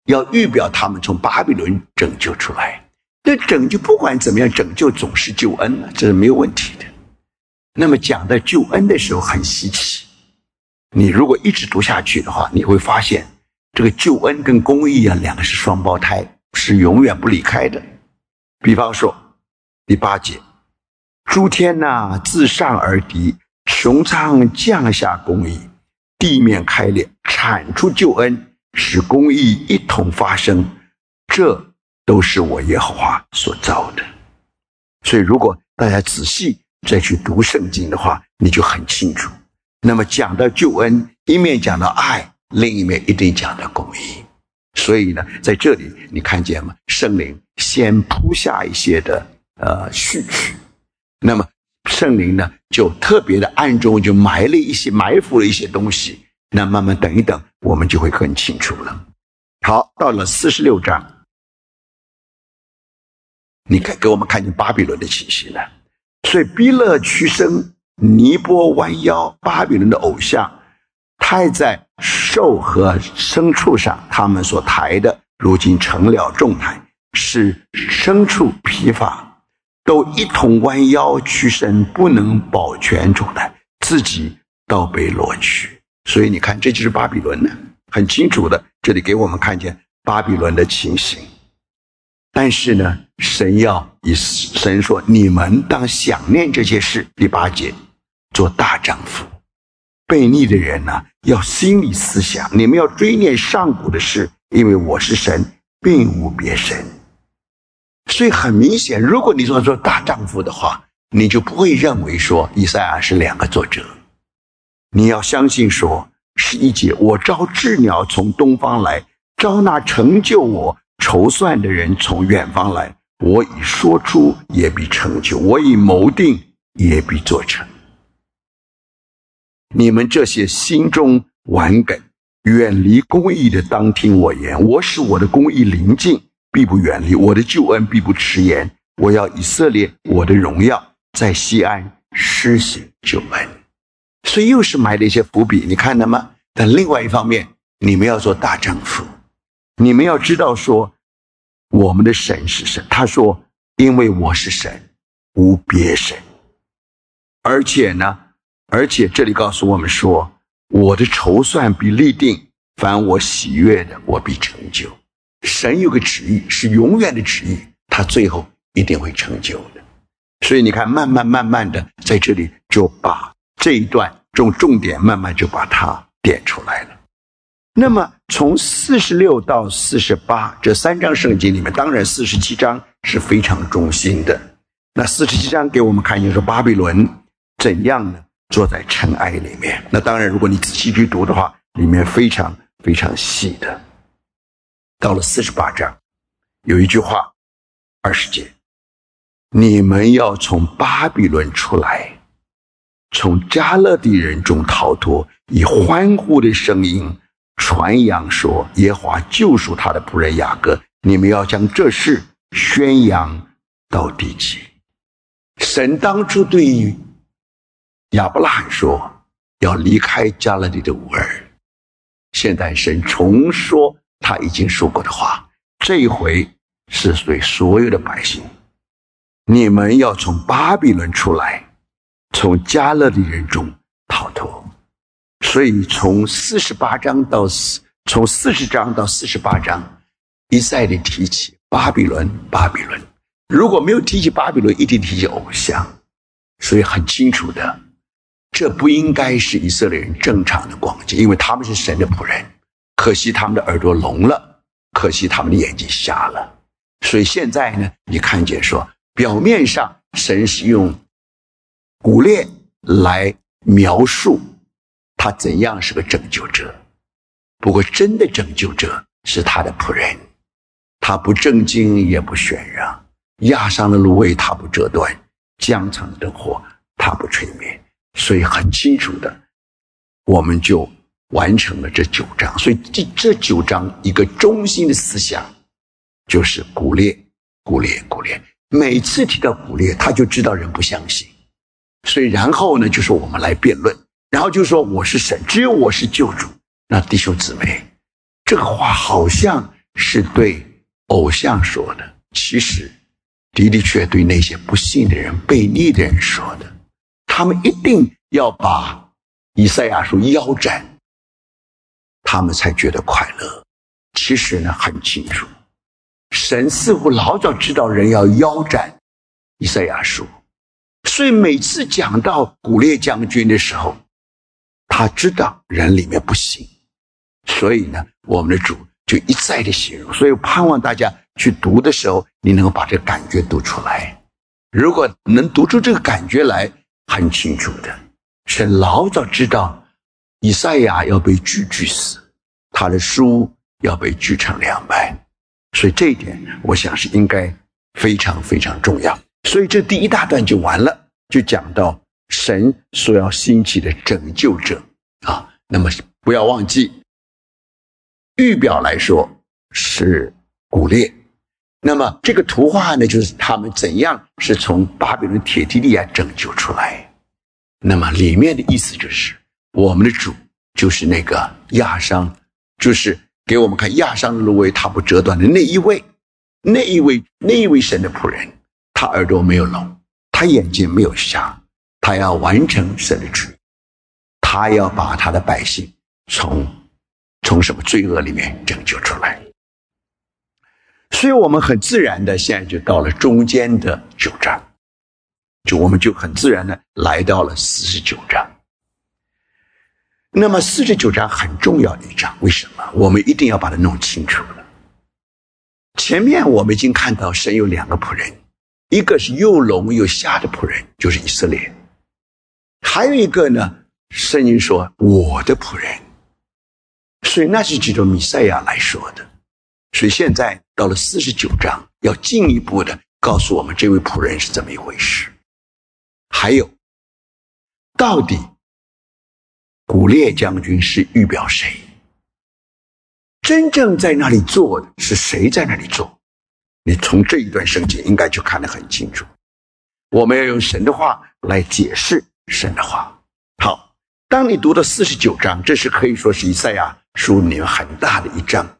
要预表他们从巴比伦拯救出来。这拯救不管怎么样，拯救总是救恩了，这是没有问题的。那么讲到救恩的时候很稀奇，你如果一直读下去的话，你会发现这个救恩跟公义啊，两个是双胞胎，是永远不离开的。比方说第八节，诸天啊自上而低，穹苍降下公义，地面开裂，产出救恩，使公义一同发生，这都是我耶和华所造的。所以如果大家仔细再去读圣经的话，你就很清楚。那么讲到救恩，一面讲到爱，另一面一定讲到公义。所以呢，在这里你看见吗？圣灵先铺下一些的呃序曲，那么圣灵呢就特别的暗中就埋了一些埋伏了一些东西，那慢慢等一等，我们就会更清楚了。好，到了四十六章，你看给我们看见巴比伦的气息了。所以逼勒屈身，尼波弯腰，巴比伦的偶像太在兽和牲畜上，他们所抬的如今成了重台，使牲畜疲乏，都一同弯腰屈身，不能保全重台，自己倒被掳去。所以你看，这就是巴比伦呢，很清楚的，这里给我们看见巴比伦的情形。但是呢，神要以神说，你们当想念这些事。第八节，做大丈夫，悖逆的人呢、啊，要心里思想，你们要追念上古的事，因为我是神，并无别神。所以很明显，如果你说做大丈夫的话，你就不会认为说以赛亚是两个作者。你要相信说，十一节，我招鸷鸟从东方来，招那成就我筹算的人从远方来，我已说出也必成就，我已谋定也必做成。你们这些心中顽梗远离公义的，当听我言，我使我的公义临近，必不远离，我的救恩必不迟延，我要以色列我的荣耀在西安施行救恩。所以又是埋了一些伏笔，你看了吗？但另外一方面，你们要做大丈夫，你们要知道说，我们的神是神，他说因为我是神，无别神。而且呢而且这里告诉我们说，我的筹算必立定，凡我喜悦的我必成就。神有个旨意，是永远的旨意，他最后一定会成就的。所以你看，慢慢慢慢的在这里就把这一段重重点慢慢就把它点出来了。那么从四十六到四十八这三章圣经里面，当然四十七章是非常中心的。那四十七章给我们看见说，巴比伦怎样呢坐在尘埃里面。那当然如果你仔细去读的话，里面非常非常细的。到了四十八章有一句话，二十节，你们要从巴比伦出来，从迦勒底人中逃脱，以欢呼的声音传扬说，耶和华救赎他的仆人雅各，你们要将这事宣扬到地极。神当初对于亚伯拉罕说要离开迦勒底的吾儿，现在神重说他已经说过的话，这一回是对所有的百姓，你们要从巴比伦出来，从迦勒底人中逃脱。所以从四十八章到从四十章到四十八章一再的提起巴比伦巴比伦，如果没有提起巴比伦，一定提起偶像。所以很清楚的，这不应该是以色列人正常的光景，因为他们是神的仆人，可惜他们的耳朵聋了，可惜他们的眼睛瞎了。所以现在呢，你看见说，表面上神是用古列来描述他怎样是个拯救者，不过真的拯救者是他的仆人，他不正经也不喧嚷，压伤的芦苇他不折断，江城灯火他不吹灭。所以很清楚的，我们就完成了这九章。所以这这九章一个中心的思想就是古列古列古列，每次提到古列，他就知道人不相信，所以然后呢就说我们来辩论，然后就说我是神，只有我是救主。那弟兄姊妹，这个话好像是对偶像说的，其实的的确对那些不信的人、悖逆的人说的。他们一定要把以赛亚书腰斩，他们才觉得快乐。其实呢，很清楚，神似乎老早知道人要腰斩以赛亚书，所以每次讲到古列将军的时候，他知道人里面不信，所以呢，我们的主就一再的形容。所以盼望大家去读的时候，你能够把这个感觉读出来。如果能读出这个感觉来，很清楚的，神老早知道以赛亚要被锯锯死，他的书要被锯成两半，所以这一点我想是应该非常非常重要。所以这第一大段就完了，就讲到神所要兴起的拯救者啊。那么不要忘记，预表来说是古列，那么这个图画呢，就是他们怎样是从巴比伦铁梯利亚拯救出来。那么里面的意思就是我们的主就是那个亚商，就是给我们看亚商的芦苇他不折断的那一位，那一位那一位神的仆人，他耳朵没有聋，他眼睛没有瞎，他要完成神的旨意，他要把他的百姓从从什么罪恶里面拯救出来。所以我们很自然的现在就到了中间的九章，就我们就很自然的来到了四十九章。那么四十九章很重要的一章，为什么？我们一定要把它弄清楚了。前面我们已经看到神有两个仆人，一个是又聋又瞎的仆人，就是以色列，还有一个呢，圣经说我的仆人，所以那是指着弥赛亚来说的。所以现在到了四十九章，要进一步的告诉我们这位仆人是怎么一回事。还有，到底古列将军是预表谁？真正在那里做的是谁在那里做？你从这一段圣经应该就看得很清楚。我们要用神的话来解释神的话。好，当你读到四十九章，这是可以说是以赛亚书里面很大的一章。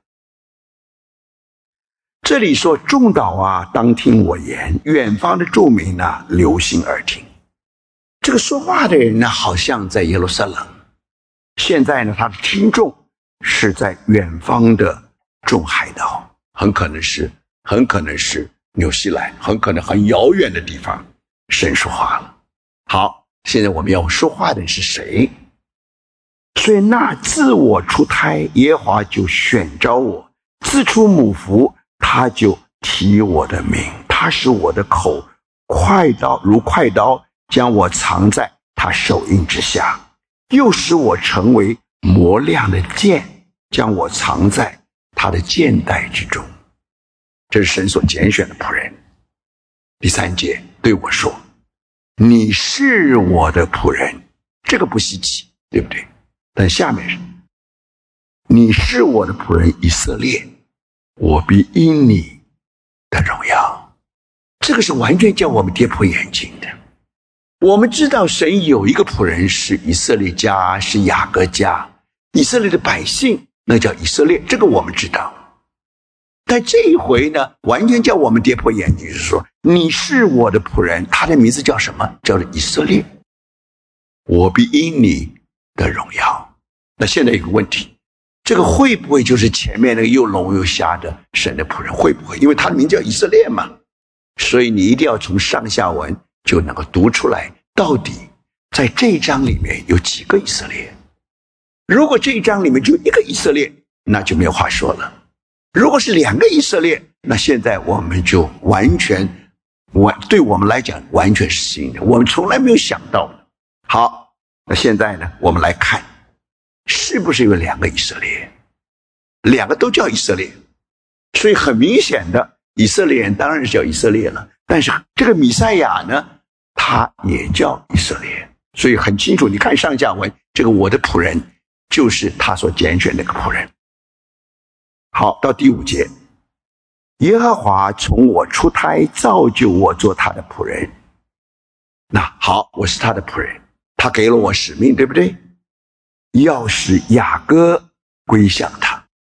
这里说众岛啊，当听我言，远方的住民啊，留心耳听。这个说话的人呢，好像在耶路撒冷，现在呢，他的听众是在远方的众海岛，很可能是很可能是纽西兰，很可能很遥远的地方，神说话了。好，现在我们要说话的人是谁？所以那自我出胎，耶和华就选召我，自出母腹，他就提我的名，他使我的口快刀如快刀，将我藏在他手印之下，又使我成为磨亮的剑，将我藏在他的剑带之中。这是神所拣选的仆人。第三节对我说，你是我的仆人，这个不稀奇，对不对？但下面是，你是我的仆人以色列，我必因你的荣耀。这个是完全叫我们跌破眼镜的。我们知道神有一个仆人是以色列家，是雅各家，以色列的百姓那叫以色列，这个我们知道。但这一回呢，完全叫我们跌破眼镜，是说你是我的仆人，他的名字叫什么？叫做以色列，我必因你的荣耀。那现在有个问题，这个会不会就是前面那个又聋又瞎的神的仆人？会不会？因为他的名叫以色列嘛，所以你一定要从上下文就能够读出来，到底在这一章里面有几个以色列。如果这一章里面就一个以色列，那就没有话说了。如果是两个以色列，那现在我们就完全完对我们来讲完全是新的，我们从来没有想到的。好，那现在呢，我们来看是不是有两个以色列，两个都叫以色列。所以很明显的，以色列人当然是叫以色列了，但是这个弥赛亚呢，他也叫以色列。所以很清楚，你看上下文，这个我的仆人就是他所拣选的那个仆人。好，到第五节，耶和华从我出胎造就我做他的仆人。那好，我是他的仆人，他给了我使命，对不对？要使雅各归向他。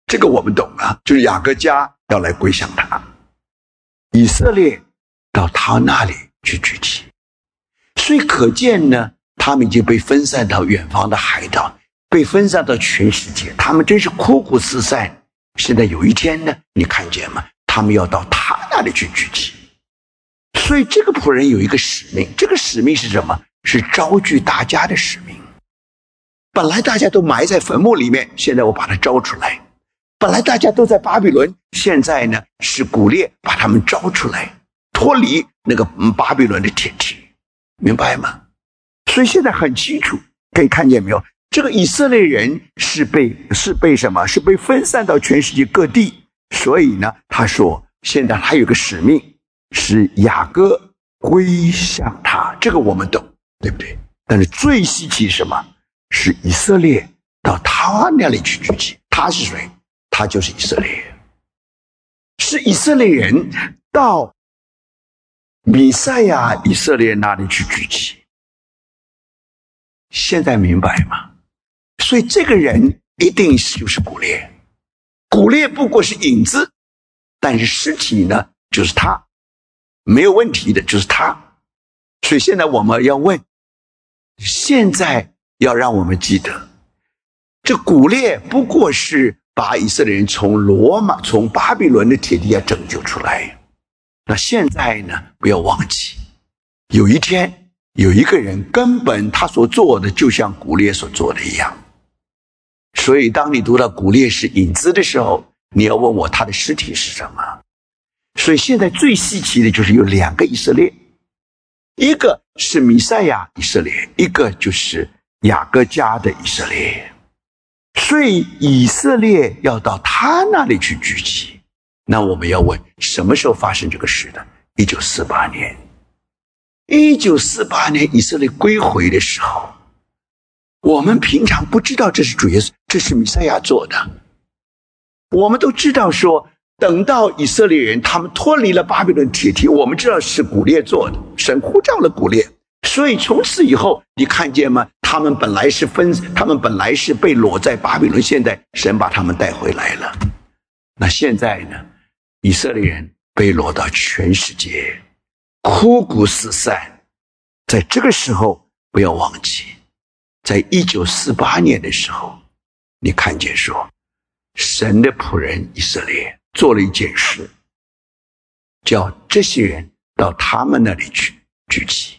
这个我们懂啊，就是雅各家要来归向他，以色列到他那里去聚集。所以可见呢，他们已经被分散到远方的海岛，被分散到全世界，他们真是枯骨四散。现在有一天呢，你看见吗？他们要到他那里去聚集。所以这个仆人有一个使命，这个使命是什么？是招聚大家的使命。本来大家都埋在坟墓里面，现在我把它招出来。本来大家都在巴比伦，现在呢是古列把他们招出来，脱离那个巴比伦的铁蹄，明白吗？所以现在很清楚，可以看见没有？这个以色列人是被是被什么？是被分散到全世界各地。所以呢，他说现在他有个使命，是雅各归向他，这个我们懂，对不对？但是最稀奇什么？是以色列到他那里去聚集。他是谁？他就是以色列，是以色列人到弥赛亚以色列那里去聚集。现在明白吗？所以这个人一定就是古列，古列不过是影子，但是实体呢就是他，没有问题的就是他。所以现在我们要问，现在要让我们记得，这古列不过是把以色列人从罗马从巴比伦的铁蹄下拯救出来。那现在呢，不要忘记，有一天有一个人根本他所做的就像古列所做的一样。所以当你读到古列是影子的时候，你要问我他的实体是什么。所以现在最稀奇的就是有两个以色列，一个是弥赛亚以色列，一个就是雅各家的以色列。所以以色列要到他那里去聚集。那我们要问，什么时候发生这个事的？一九四八年。一九四八年以色列归回的时候，我们平常不知道这是主耶稣，这是弥赛亚做的。我们都知道说，等到以色列人他们脱离了巴比伦铁蹄，我们知道是古列做的，神呼召了古列。所以从此以后，你看见吗？他们本来是分，他们本来是被裸在巴比伦，现在神把他们带回来了。那现在呢？以色列人被裸到全世界，枯骨四散。在这个时候，不要忘记，在一九四八年的时候，你看见说，神的仆人以色列做了一件事，叫这些人到他们那里去聚集。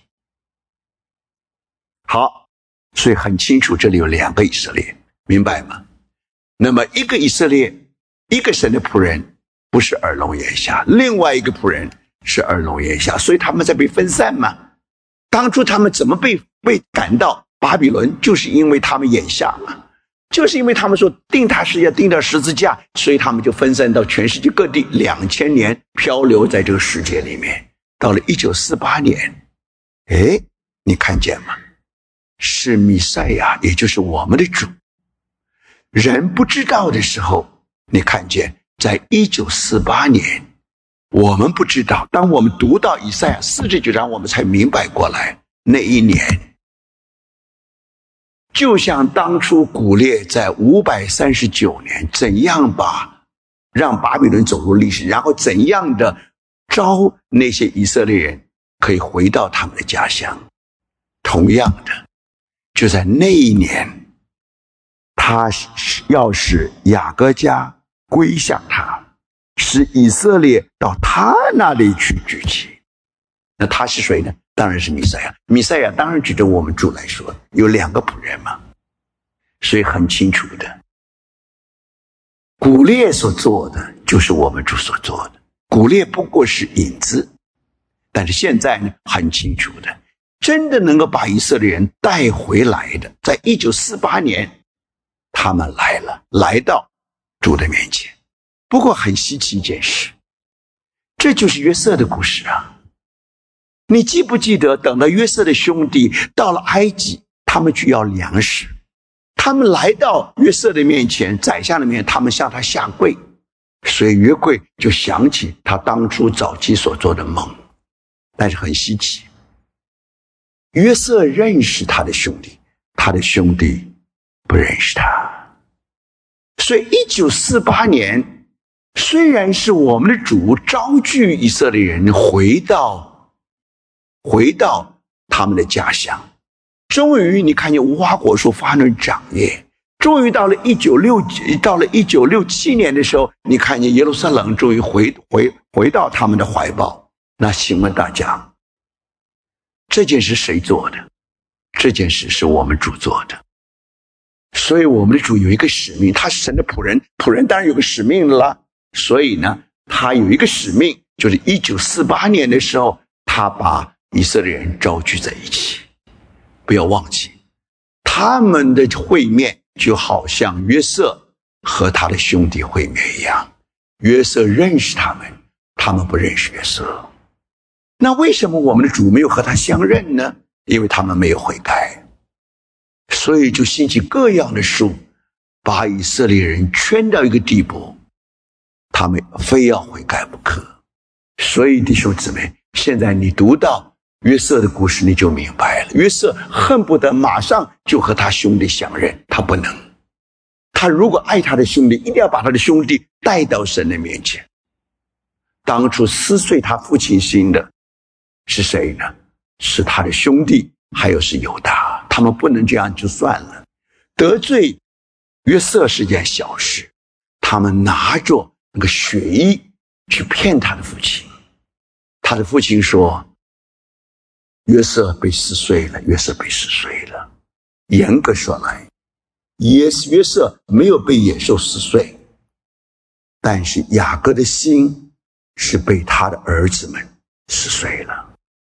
好，所以很清楚，这里有两个以色列，明白吗？那么一个以色列，一个神的仆人不是耳聋眼瞎，另外一个仆人是耳聋眼瞎，所以他们在被分散嘛。当初他们怎么被被赶到巴比伦，就是因为他们眼瞎嘛，就是因为他们说定他是要定到十字架，所以他们就分散到全世界各地，两千年漂流在这个世界里面。到了一九四八年，诶，你看见吗？是弥赛亚，也就是我们的主。人不知道的时候，你看见在一九四八年，我们不知道，当我们读到以赛亚四十九章，我们才明白过来，那一年就像当初古列在五百三十九年怎样把让巴比伦走入历史，然后怎样的招那些以色列人可以回到他们的家乡。同样的，就在那一年，他要使雅各家归向他，使以色列到他那里去聚集。那他是谁呢？当然是弥赛亚。弥赛亚当然指着我们主来说，有两个仆人嘛，所以很清楚的，古列所做的就是我们主所做的。古列不过是影子，但是现在呢，很清楚的，真的能够把以色列人带回来的，在一九四八年他们来了，来到主的面前。不过很稀奇一件事，这就是约瑟的故事啊。你记不记得，等到约瑟的兄弟到了埃及，他们去要粮食，他们来到约瑟的面前，宰相的面前，他们向他下跪，所以约柜就想起他当初早期所做的梦。但是很稀奇，约瑟认识他的兄弟，他的兄弟不认识他。 所以一九四八年，虽然是我们的主召聚以色列人回到回到他们的家乡，终于你看见无花果树发生长叶，终于到了一九六到了一九六七年的时候，你看见耶路撒冷终于回回回到他们的怀抱。那请问大家，这件事谁做的？这件事是我们主做的。所以我们的主有一个使命，他是神的仆人，仆人当然有个使命了。所以呢，他有一个使命，就是一九四八年的时候，他把以色列人召聚在一起。不要忘记，他们的会面就好像约瑟和他的兄弟会面一样，约瑟认识他们，他们不认识约瑟。那为什么我们的主没有和他相认呢？因为他们没有悔改，所以就兴起各样的术，把以色列人圈到一个地步，他们非要悔改不可。所以弟兄姊妹，现在你读到约瑟的故事，你就明白了，约瑟恨不得马上就和他兄弟相认，他不能。他如果爱他的兄弟，一定要把他的兄弟带到神的面前。当初撕碎他父亲心的是谁呢？是他的兄弟，还有是犹大。他们不能这样就算了，得罪约瑟是件小事，他们拿着那个血衣去骗他的父亲。他的父亲说，约瑟被撕碎了，约瑟被撕碎了。严格说来，约瑟没有被野兽撕碎，但是雅各的心是被他的儿子们撕碎了。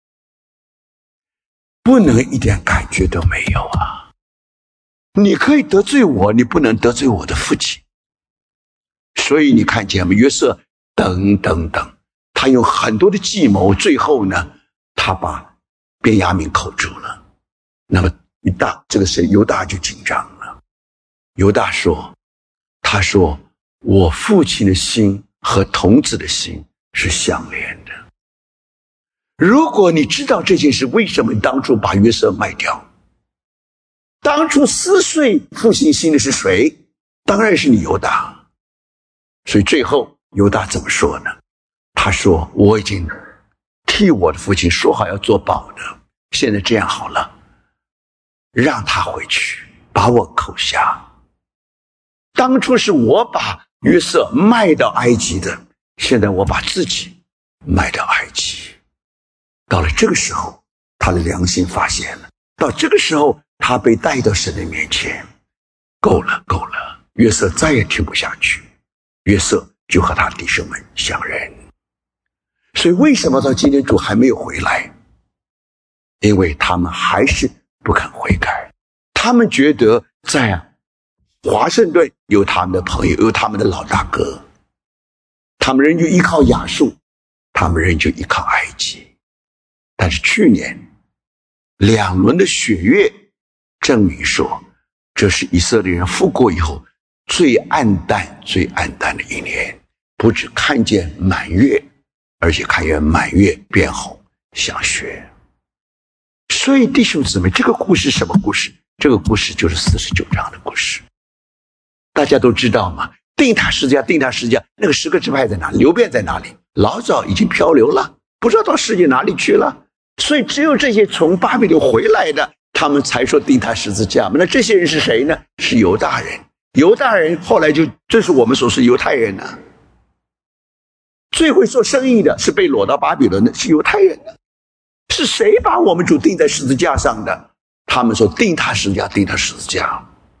不能一点感觉都没有啊！你可以得罪我，你不能得罪我的父亲。所以你看见吗？约瑟等等等，他用很多的计谋，最后呢，他把便雅悯扣住了。那么犹大，这个谁？犹大就紧张了。犹大说：“他说我父亲的心和童子的心是相连的。如果你知道这件事，为什么你当初把约瑟卖掉？当初撕碎父亲心的是谁？当然是你犹大。所以最后犹大怎么说呢？他说：我已经替我的父亲说好要做保的，现在这样好了，让他回去，把我扣下。当初是我把约瑟卖到埃及的，现在我把自己卖到埃及。到了这个时候，他的良心发现了，到这个时候他被带到神的面前，够了够了，约瑟再也听不下去，约瑟就和他弟兄们相认。所以为什么到今天主还没有回来？因为他们还是不肯悔改，他们觉得在华盛顿有他们的朋友，有他们的老大哥，他们仍旧依靠亚述，他们仍旧依靠埃及。但是去年两轮的血月证明说，这是以色列人复国以后最暗淡最暗淡的一年，不只看见满月，而且看见满月变红像雪。所以弟兄姊妹，这个故事什么故事？这个故事就是四十九章的故事。大家都知道吗？定他十字架，定他十字架，那个十个支派在哪里？流便在哪里？老早已经漂流了，不知道到世界哪里去了。所以只有这些从巴比伦回来的，他们才说定他十字架嘛。那这些人是谁呢？是犹大人。犹大人后来就，这是我们所说犹太人呢。最会做生意的是被掳到巴比伦的，是犹太人呢。是谁把我们主钉在十字架上的？他们说钉他十字架，钉他十字架。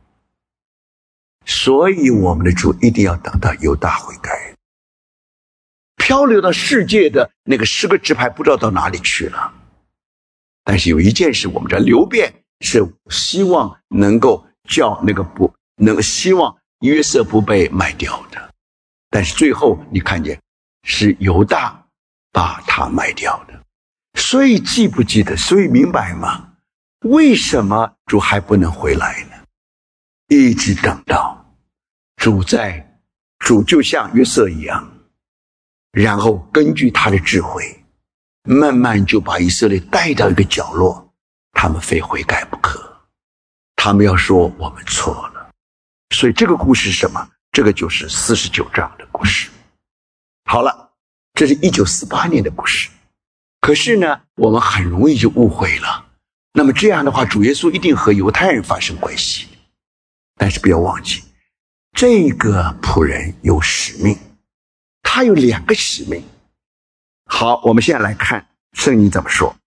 所以我们的主一定要等到犹大悔改。漂流到世界的那个十个支派不知道到哪里去了。但是有一件事我们知道，流便是希望能够叫那个不能够希望约瑟不被卖掉的，但是最后你看见是犹大把他卖掉的。所以记不记得？所以明白吗？为什么主还不能回来呢？一直等到主在主就像约瑟一样，然后根据他的智慧慢慢就把以色列带到一个角落，他们非悔改不可，他们要说我们错了。所以这个故事是什么？ 这个就是四十九章的故事。好了，这是一九四八年的故事。可是呢，我们很容易就误会了。那么这样的话，主耶稣一定和犹太人发生关系。但是不要忘记，这个仆人有使命，他有两个使命。好，我们现在来看圣经怎么说。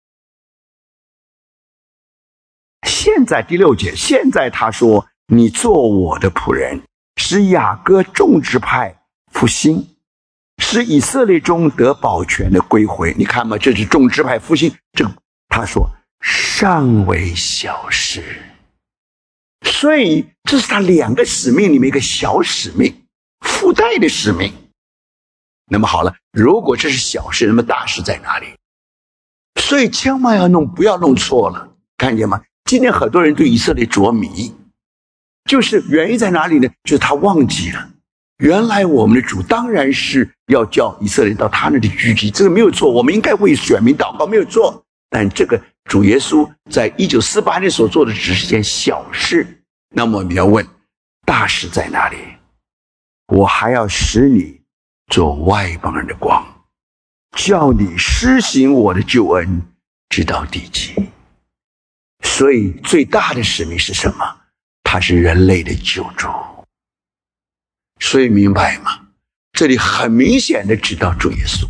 现在第六节，现在他说，你做我的仆人，使雅各众支派复兴，使以色列中得保全的归回。你看嘛，这是众支派复兴，这个他说尚为小事。所以这是他两个使命里面一个小使命，附带的使命。那么好了，如果这是小事，那么大事在哪里？所以千万要弄，不要弄错了，看见吗？今天很多人对以色列着迷，就是原因在哪里呢？就是他忘记了，原来我们的主当然是要叫以色列到他那里聚集，这个没有错，我们应该为选民祷告，没有错。但这个主耶稣在一九四八年所做的只是件小事，那么我们要问，大事在哪里？我还要使你做外邦人的光，叫你施行我的救恩直到地极。所以最大的使命是什么？他是人类的救主。所以明白吗？这里很明显的指到主耶稣，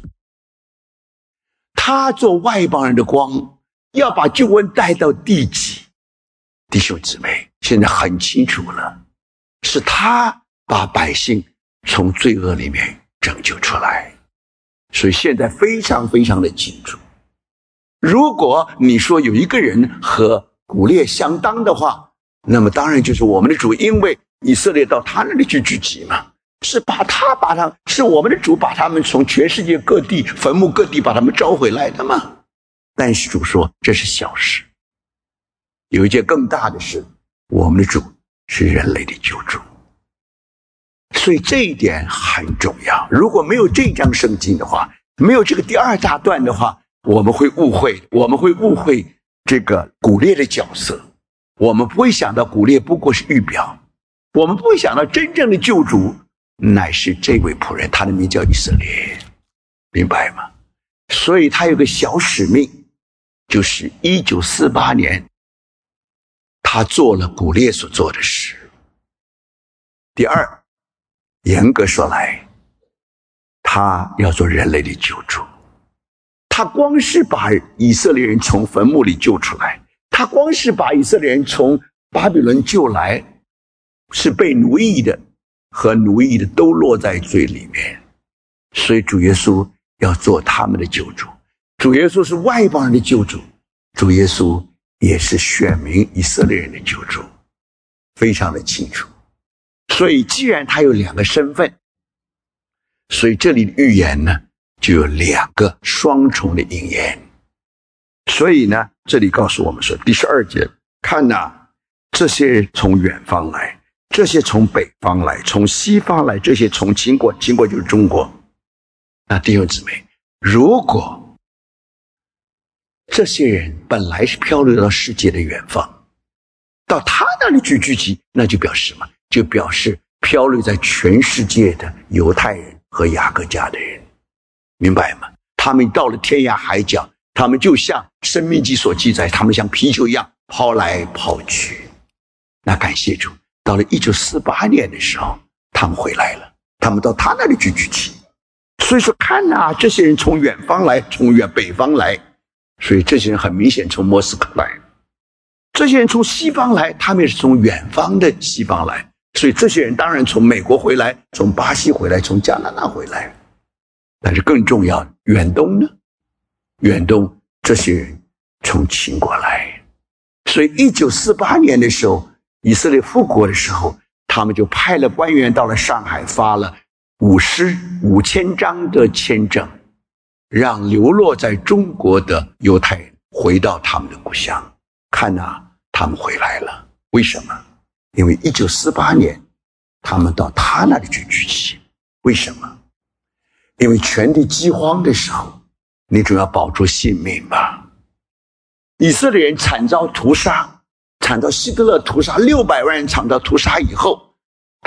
他做外邦人的光，要把救恩带到地极。弟兄姊妹，现在很清楚了，是他把百姓从罪恶里面拯救出来。所以现在非常非常的清楚，如果你说有一个人和古列相当的话，那么当然就是我们的主，因为以色列到他那里去聚集嘛，是把他把他是我们的主把他们从全世界各地坟墓各地把他们招回来的嘛。但是主说这是小事，有一件更大的事，我们的主是人类的救主。所以这一点很重要，如果没有这章圣经的话，没有这个第二大段的话，我们会误会我们会误会这个古列的角色，我们不会想到古列不过是预表，我们不会想到真正的救主乃是这位仆人，他的名叫以色列，明白吗？所以他有个小使命，就是一九四八年他做了古列所做的事。第二，严格说来，他要做人类的救主。他光是把以色列人从坟墓里救出来，他光是把以色列人从巴比伦救来，是被奴役的和奴役的都落在罪里面。所以主耶稣要做他们的救主，主耶稣是外邦人的救主，主耶稣也是选民以色列人的救主，非常的清楚。所以既然他有两个身份，所以这里的预言呢就有两个双重的应验。所以呢这里告诉我们说，第十二节，看哪，这些从远方来，这些从北方来，从西方来，这些从秦国，秦国就是中国。那弟兄姊妹，如果这些人本来是漂流到世界的远方，到他那里去聚集，那就表示什么？就表示漂流在全世界的犹太人和雅各家的人，明白吗？他们到了天涯海角，他们就像申命记所记载，他们像皮球一样抛来抛去。那感谢主，到了一九四八年的时候，他们回来了，他们到他那里去聚集。所以说看啊，这些人从远方来，从远北方来，所以这些人很明显从莫斯科来。这些人从西方来，他们也是从远方的西方来，所以这些人当然从美国回来，从巴西回来，从加拿大回来。但是更重要，远东呢？远东这些人从秦国来。所以一九四八年的时候，以色列复国的时候，他们就派了官员到了上海，发了五十五千张的签证，让流落在中国的犹太人回到他们的故乡。看啊，他们回来了。为什么？因为一九四八年他们到他那里去聚集。为什么？因为全地饥荒的时候，你总要保住性命吧。以色列人惨遭屠杀，惨遭希特勒屠杀，六百万人惨遭屠杀以后，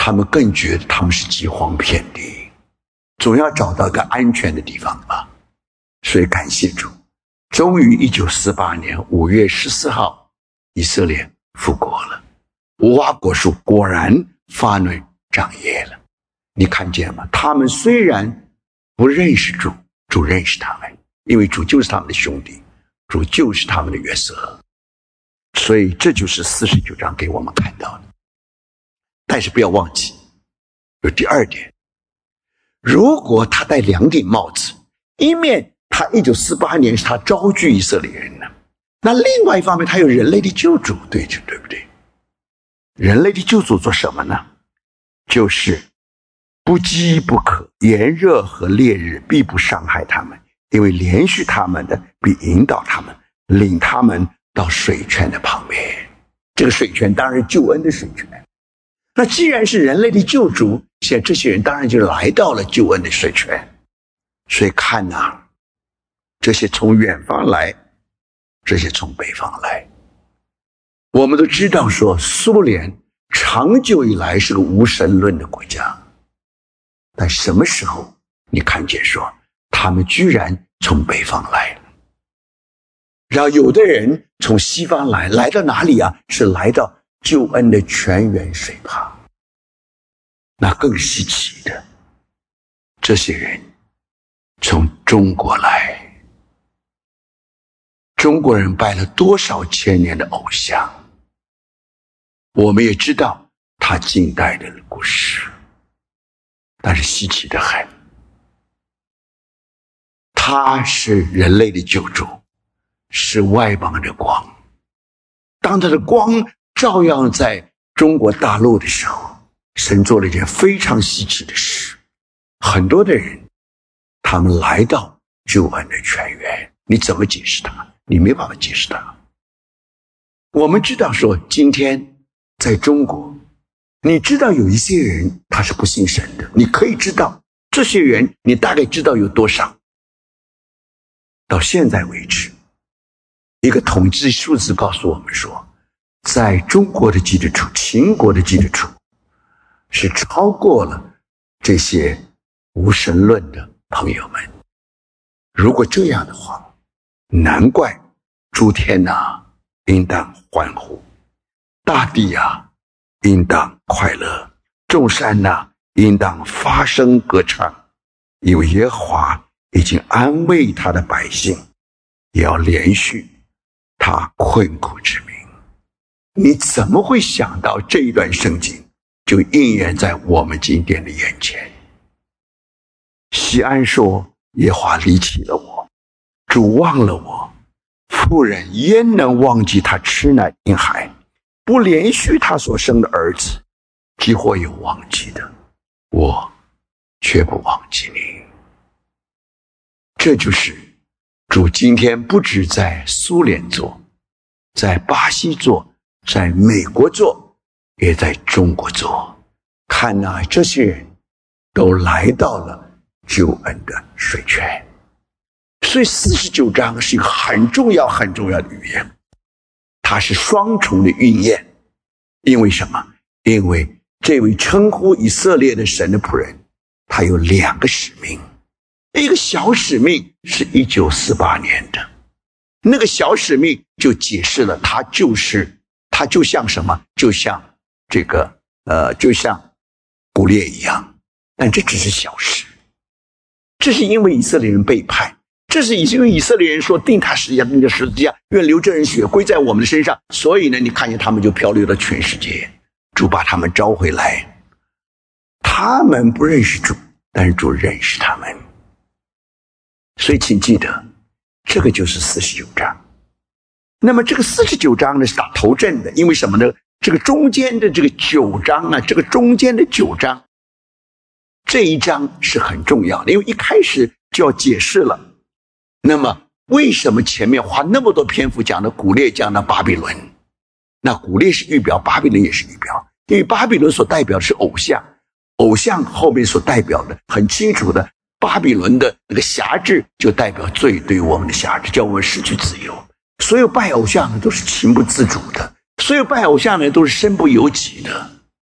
他们更觉得他们是饥荒遍地，总要找到一个安全的地方吧。所以感谢主，终于一九四八年五月十四号，以色列复国了。无花果树果然发嫩长叶了。你看见吗？他们虽然不认识主，主认识他们，因为主就是他们的兄弟，主就是他们的约瑟。所以这就是四十九章给我们看到的。但是不要忘记有第二点，如果他戴两顶帽子，一面他一九四八年是他招聚以色列人呢，那另外一方面他有人类的救主，对对不对？人类的救主做什么呢？就是不饥不渴，炎热和烈日必不伤害他们，因为连续他们的必引导他们，领他们到水泉的旁边。这个水泉当然是救恩的水泉。那既然是人类的救主，现在这些人当然就来到了救恩的水泉。所以看啊，这些从远方来，这些从北方来。我们都知道说，苏联长久以来是个无神论的国家，但什么时候你看见说他们居然从北方来了？然后有的人从西方来，来到哪里啊？是来到救恩的泉源水旁。那更稀奇的，这些人从中国来。中国人拜了多少千年的偶像，我们也知道他近代的故事，但是稀奇的很。他是人类的救主，是外邦的光。当他的光照耀在中国大陆的时候，神做了一件非常稀奇的事。很多的人他们来到救恩的泉源，你怎么解释他？你没办法解释他。我们知道说，今天在中国，你知道有一些人他是不信神的，你可以知道这些人，你大概知道有多少。到现在为止，一个统计数字告诉我们说，在中国的基督徒，秦国的基督徒是超过了这些无神论的朋友们。如果这样的话，难怪诸天啊应当欢呼，大地啊应当快乐，众山啊应当发声歌唱，因为耶和华已经安慰他的百姓，也要连续他困苦之民。你怎么会想到这一段圣经就应验在我们今天的眼前？西安说，耶和华离弃了我，主忘了我，妇人焉能忘记他吃奶婴孩，不连续他所生的儿子？即或有忘记的，我却不忘记你。这就是主今天不只在苏联做，在巴西做，在美国做，也在中国做。看啊，这些人都来到了救恩的水泉。所以四十九章是一个很重要很重要的预言，它是双重的应验。因为什么？因为这位称呼以色列的神的仆人，他有两个使命。一个小使命是一九四八年的，那个小使命就解释了他就是他就像什么，就像这个呃，就像古列一样。但这只是小事，这是因为以色列人背叛，这是因为以色列人说定他十字架，定他十字架，愿流这人血归在我们的身上。所以呢，你看见他们就漂流到全世界，主把他们招回来。他们不认识主，但是主认识他们。所以请记得，这个就是四十九章。那么这个四十九章呢是打头阵的，因为什么呢？这个中间的这个九章啊，这个中间的九章，这一章是很重要的，因为一开始就要解释了。那么为什么前面花那么多篇幅讲的古列，讲的巴比伦？那古列是预表，巴比伦也是预表，因为巴比伦所代表的是偶像，偶像后面所代表的很清楚的，巴比伦的那个辖制就代表罪对我们的辖制，叫我们失去自由。所有拜偶像的都是情不自主的，所有拜偶像的都是身不由己的。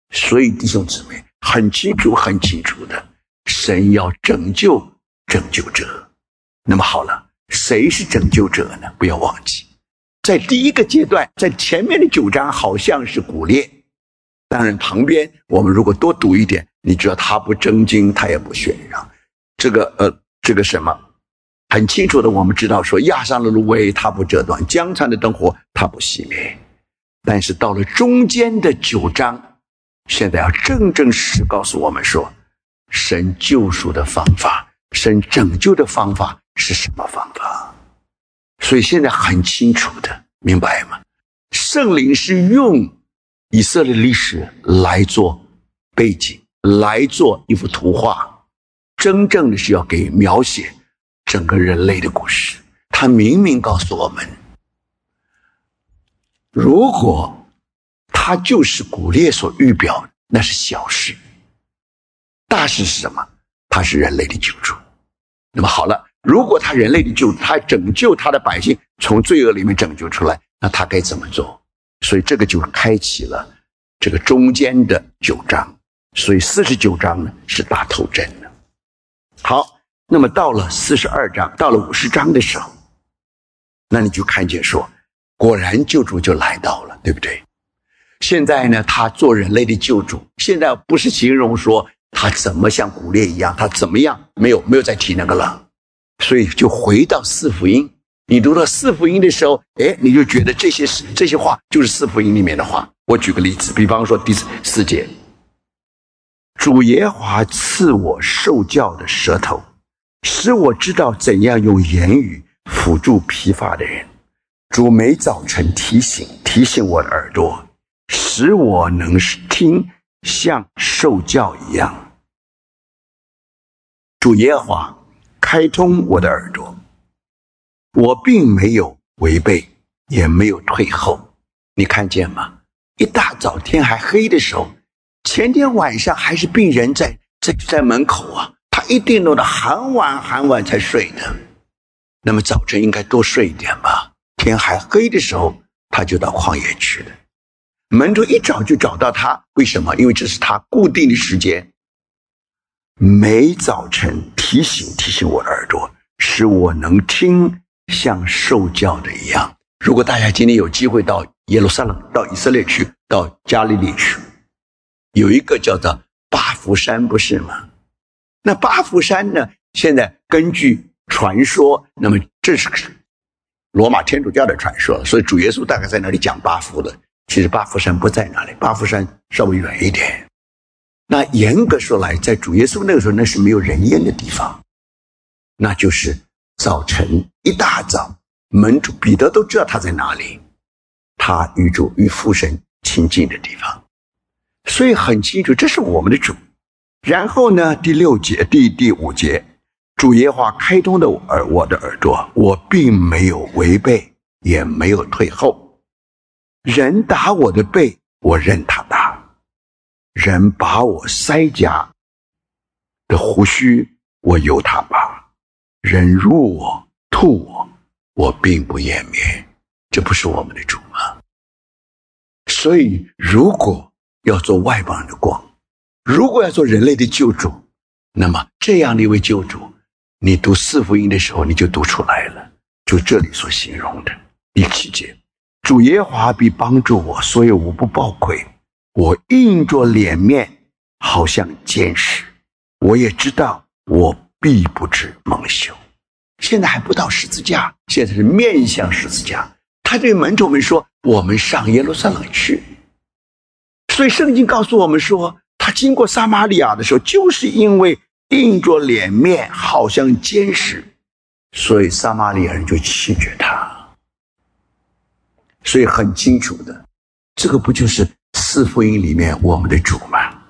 所以弟兄姊妹，很清楚很清楚的，神要拯救拯救者。那么好了，谁是拯救者呢？不要忘记，在第一个阶段，在前面的九章好像是古列，当然旁边我们如果多读一点，你知道他不争竞，他也不喧嚷，这个呃这个什么很清楚的，我们知道说压上了芦苇他不折断，江残的灯火他不熄灭。但是到了中间的九章，现在要正正式告诉我们说，神救赎的方法，神拯救的方法是什么方法？所以现在很清楚的，明白吗？圣灵是用以色列历史来做背景，来做一幅图画，真正的是要给描写整个人类的故事。他明明告诉我们，如果他就是古列所预表的，那是小事，大事是什么？他是人类的救主。那么好了，如果他人类的救主，他拯救他的百姓从罪恶里面拯救出来，那他该怎么做？所以这个就开启了这个中间的九章。所以四十九章呢是大头阵的。好，那么到了四十二章，到了五十章的时候，那你就看见说，果然救主就来到了，对不对？现在呢，他做人类的救主，现在不是形容说他怎么像古列一样，他怎么样，没有没有再提那个了。所以就回到四福音，你读到四福音的时候，哎，你就觉得这些这些话就是四福音里面的话。我举个例子，比方说第四节，主耶和华赐我受教的舌头，使我知道怎样用言语辅助疲乏的人。主每早晨提醒提醒我的耳朵，使我能听像受教一样。主耶和华开通我的耳朵，我并没有违背，也没有退后。你看见吗？一大早天还黑的时候，前天晚上还是病人在在在门口啊，他一定弄得很晚很晚才睡的。那么早晨应该多睡一点吧，天还黑的时候他就到旷野去了。门徒一找就找到他，为什么？因为这是他固定的时间，每早晨提醒提醒我的耳朵，使我能听像受教的一样。如果大家今天有机会到耶路撒冷，到以色列去，到加利利去，有一个叫做巴弗山，不是吗？那巴弗山呢，现在根据传说，那么这是罗马天主教的传说，所以主耶稣大概在那里讲巴弗的。其实巴弗山不在那里，巴弗山稍微远一点。那严格说来，在主耶稣那个时候，那是没有人烟的地方，那就是早晨一大早，门徒彼得都知道他在哪里，他与主与父神亲近的地方，所以很清楚这是我们的主。然后呢，第六节第第五节，主耶和华开通的耳我的耳朵，我并没有违背，也没有退后。人打我的背，我任他打；人把我腮颊的胡须，我由他拔；人辱我吐我，我并不湮灭。这不是我们的主吗？所以如果要做外邦人的光，如果要做人类的救主，那么这样的一位救主，你读四福音的时候你就读出来了。就这里所形容的第七节，主耶和华必帮助我，所以我不抱愧。我硬着脸面，好像坚实。我也知道我必不至蒙羞。现在还不到十字架，现在是面向十字架。他对门徒们说，我们上耶路撒冷去。所以圣经告诉我们说，他经过撒玛利亚的时候，就是因为硬着脸面，好像坚实，所以撒玛利亚人就弃绝他。所以很清楚的，这个不就是四福音里面我们的主吗？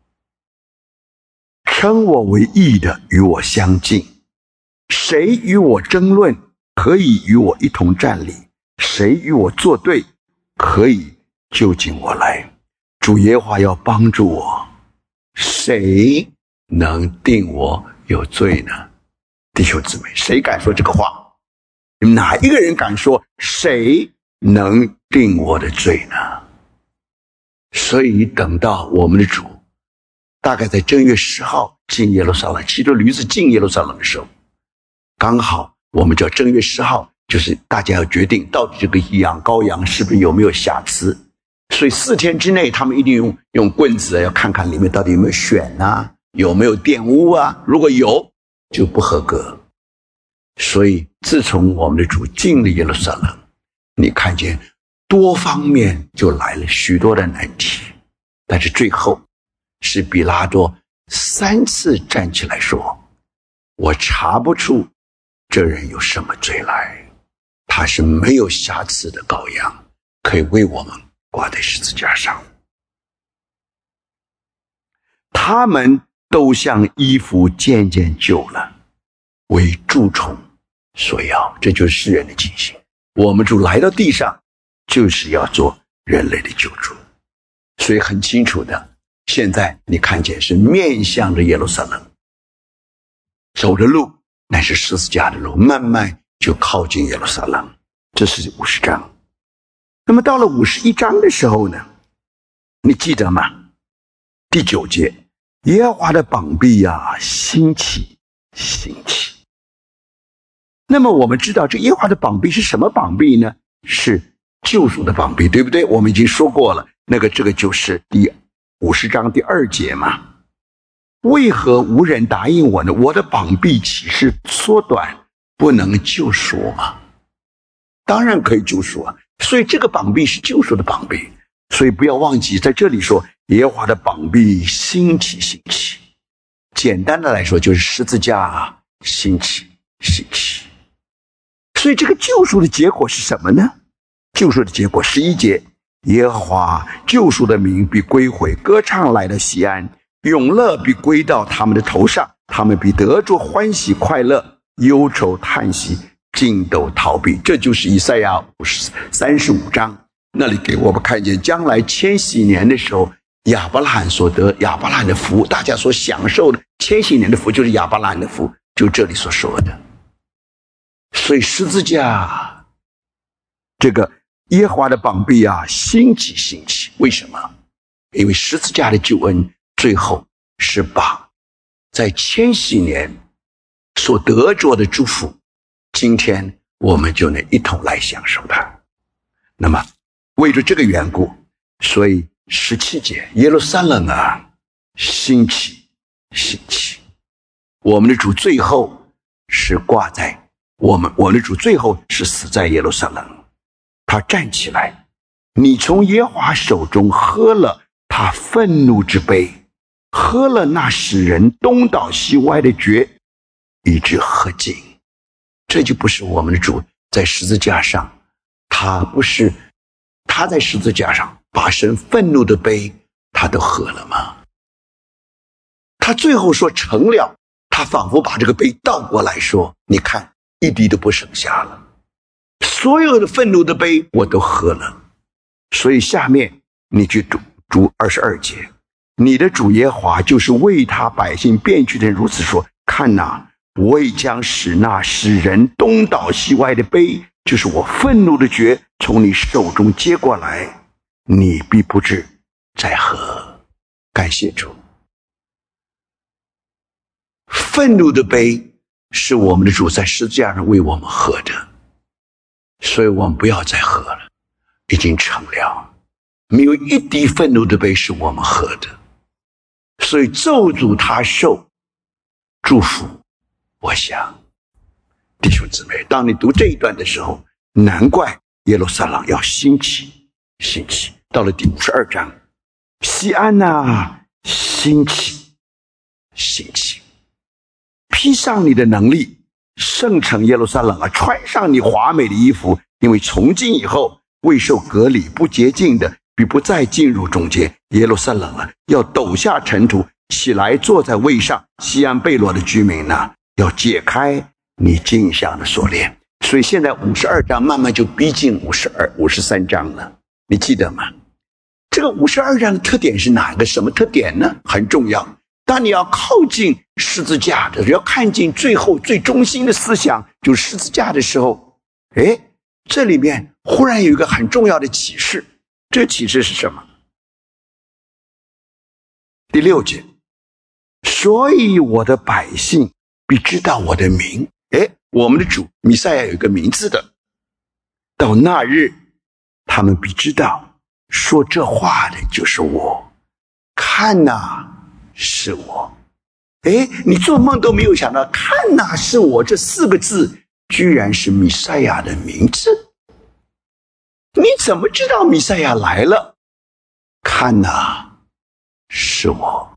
称我为义的与我相近，谁与我争论，可以与我一同站立；谁与我作对，可以就近我来。主耶和华要帮助我，谁能定我有罪呢？弟兄姊妹，谁敢说这个话？哪一个人敢说谁能定我的罪呢？ 所以等到我们的主大概在正月十号进耶路撒冷，骑着驴子进耶路撒冷的时候，刚好我们叫正月十号，就是大家要决定到底这个羊羔羊是不是有没有瑕疵，所以四天之内他们一定用用棍子要看看里面到底有没有癣啊，有没有玷污啊，如果有就不合格。所以自从我们的主进了耶路撒冷，你看见多方面就来了许多的难题，但是最后是比拉多三次站起来说，我查不出这人有什么罪来，他是没有瑕疵的羔羊，可以为我们挂在十字架上。他们都像衣服渐渐旧了，为蛀虫所要，这就是世人的情形。我们主来到地上就是要做人类的救主，所以很清楚的，现在你看见是面向着耶路撒冷，走的路乃是十字架的路，慢慢就靠近耶路撒冷。这是五十章。那么到了五十一章的时候呢，你记得吗？第九节，耶和华的膀臂啊兴起兴起。那么我们知道这耶和华的膀臂是什么膀臂呢？是救赎的膀臂，对不对？我们已经说过了，那个这个就是第五十章第二节嘛。为何无人答应我呢？我的膀臂岂是缩短不能救赎吗？当然可以救赎啊，所以这个膀臂是救赎的膀臂。所以不要忘记在这里说耶和华的膀臂兴起兴起，简单的来说就是十字架兴起兴起。所以这个救赎的结果是什么呢？救赎的结果十一节，耶和华救赎的名必归回，歌唱来的西安，永乐必归到他们的头上，他们必得着欢喜快乐，忧愁叹息尽都逃避。这就是以赛亚三十五章那里给我们看见将来千禧年的时候，亚伯拉罕所得亚伯拉罕的福，大家所享受的千禧年的福就是亚伯拉罕的福，就这里所说的。所以十字架这个耶和华的膀臂啊兴起兴起，为什么？因为十字架的救恩最后是把在千禧年所得着的祝福，今天我们就能一同来享受它。那么为着这个缘故，所以十七节，耶路撒冷啊兴起兴起，我们的主最后是挂在我们我们的主最后是死在耶路撒冷。他站起来，你从耶和华手中喝了他愤怒之杯，喝了那使人东倒西歪的爵，以致喝尽。这就不是我们的主在十字架上，他不是他在十字架上把神愤怒的杯他都喝了吗？他最后说成了，他仿佛把这个杯倒过来说，你看一滴都不剩下了，所有的愤怒的杯我都喝了。所以下面你去读读二十二节，你的主耶和华就是为他百姓变去的人如此说，看哪，我已将使那使人东倒西歪的杯，就是我愤怒的爵，从你手中接过来，你必不至再喝。感谢主，愤怒的杯是我们的主在十字架上为我们喝的，所以我们不要再喝了，已经成了，没有一滴愤怒的杯是我们喝的。所以咒诅他受祝福。我想弟兄姊妹，当你读这一段的时候，难怪耶路撒冷要兴起兴起。到了第五十二章，西安啊兴起兴起，披上你的能力，圣城耶路撒冷啊，穿上你华美的衣服，因为从今以后未受割礼不洁净的必不再进入中间。耶路撒冷啊要抖下尘土，起来坐在位上，西安贝罗的居民呢、啊、要解开你镜像的锁链。所以现在五十二章慢慢就逼近五十二、五十三章了，你记得吗？这个五十二章的特点是哪个？什么特点呢？很重要。当你要靠近十字架的，要看见最后最中心的思想，就是十字架的时候，诶，这里面忽然有一个很重要的启示。这启示是什么？ 第六节，所以我的百姓必知道我的名。诶，我们的主弥赛亚有一个名字的，到那日他们必知道说这话的就是我，看哪，是我。诶，你做梦都没有想到，看哪，是我，这四个字居然是弥赛亚的名字。你怎么知道弥赛亚来了？看哪，是我。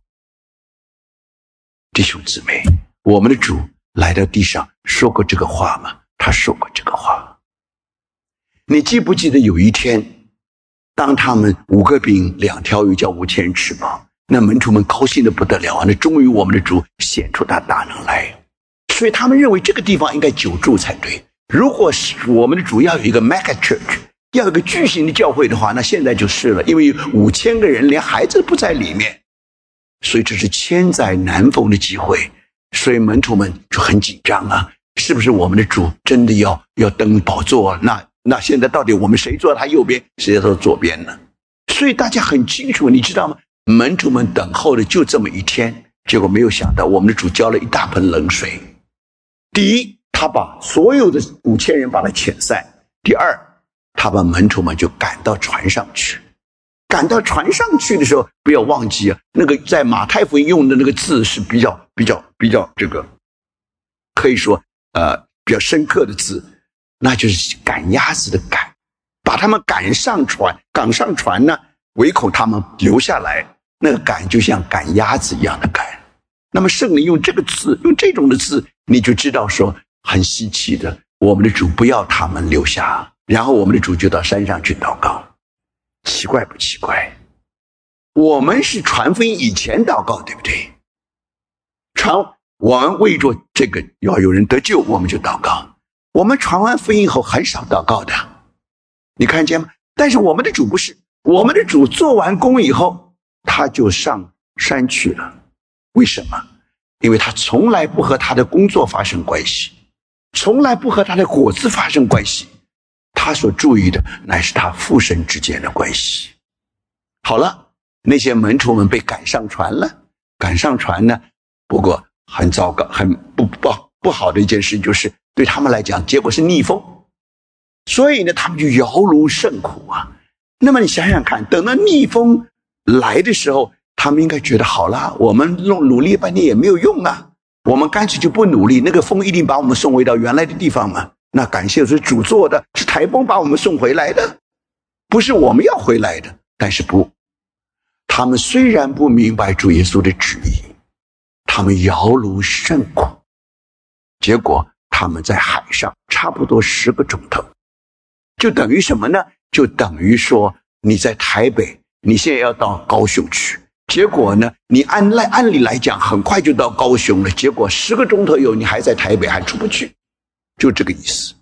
弟兄姊妹，我们的主来到地上说过这个话吗？他说过这个话。你记不记得有一天，当他们五个饼两条鱼叫五千人吃饱，那门徒们高兴得不得了啊！那终于我们的主显出他大能来，所以他们认为这个地方应该久住才对。如果是我们的主要有一个 mega church， 要有一个巨型的教会的话，那现在就是了，因为五千个人连孩子不在里面，所以这是千载难逢的机会，所以门徒们就很紧张啊！是不是我们的主真的要要登宝座？那那现在到底我们谁坐他右边，谁坐左边呢？所以大家很清楚，你知道吗？门徒们等候的就这么一天，结果没有想到我们的主浇了一大盆冷水。第一，他把所有的五千人把他遣散；第二，他把门徒们就赶到船上去。赶到船上去的时候，不要忘记啊，那个在马太福音用的那个字是比较比较比较这个，可以说呃比较深刻的字，那就是赶鸭子的赶，把他们赶上船，赶上船呢，唯恐他们留下来，那个赶就像赶鸭子一样的赶。那么圣灵用这个字，用这种的字，你就知道说很稀奇的，我们的主不要他们留下，然后我们的主就到山上去祷告。奇怪不奇怪？我们是传福音以前祷告，对不对？传我们为着这个要有人得救，我们就祷告。我们传完福音以后很少祷告的，你看见吗？但是我们的主不是，我们的主做完工以后，他就上山去了。为什么？因为他从来不和他的工作发生关系，从来不和他的果子发生关系，他所注意的乃是他父神之间的关系。好了，那些门徒们被赶上船了，赶上船呢，不过很糟糕，很不不不好的一件事，就是对他们来讲，结果是逆风，所以呢，他们就摇橹甚苦啊。那么你想想看，等到逆风来的时候，他们应该觉得好了，我们弄努力半天也没有用啊，我们干脆就不努力，那个风一定把我们送回到原来的地方嘛。那感谢是主做的，是台风把我们送回来的，不是我们要回来的。但是不，他们虽然不明白主耶稣的旨意，他们摇橹甚苦，结果他们在海上差不多十个钟头，就等于什么呢？就等于说你在台北，你现在要到高雄去，结果呢，你按来按理来讲很快就到高雄了，结果十个钟头以后你还在台北，还出不去，就这个意思。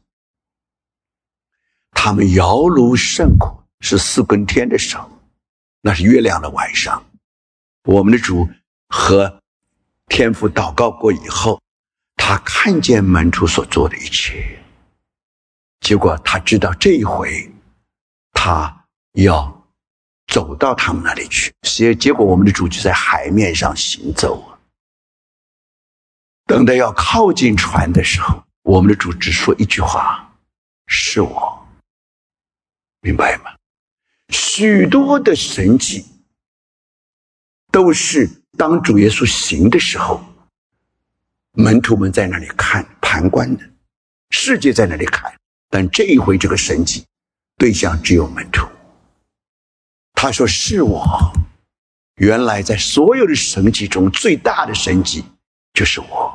他们摇橹甚苦，是四更天的时候，那是月亮的晚上。我们的主和天父祷告过以后，他看见门徒所做的一切，结果他知道这一回他要走到他们那里去，所以结果我们的主就在海面上行走。等到要靠近船的时候，我们的主只说一句话，是我。明白吗？许多的神迹都是当主耶稣行的时候，门徒们在那里看旁观的，世界在那里看，但这一回这个神迹对象只有门徒。他说是我，原来在所有的神迹中最大的神迹就是我。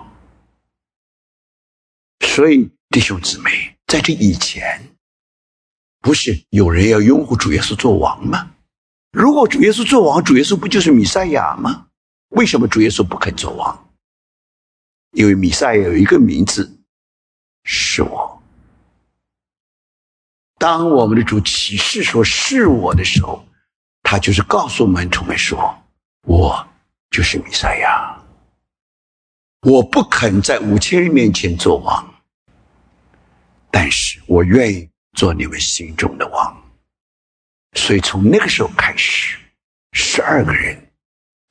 所以弟兄姊妹，在这以前不是有人要拥护主耶稣做王吗？如果主耶稣做王，主耶稣不就是弥赛亚吗？为什么主耶稣不肯做王？因为弥赛亚有一个名字，是我。当我们的主启示说是我的时候，他就是告诉门徒们说，我就是弥赛亚。我不肯在五千人面前做王，但是我愿意做你们心中的王。所以从那个时候开始，十二个人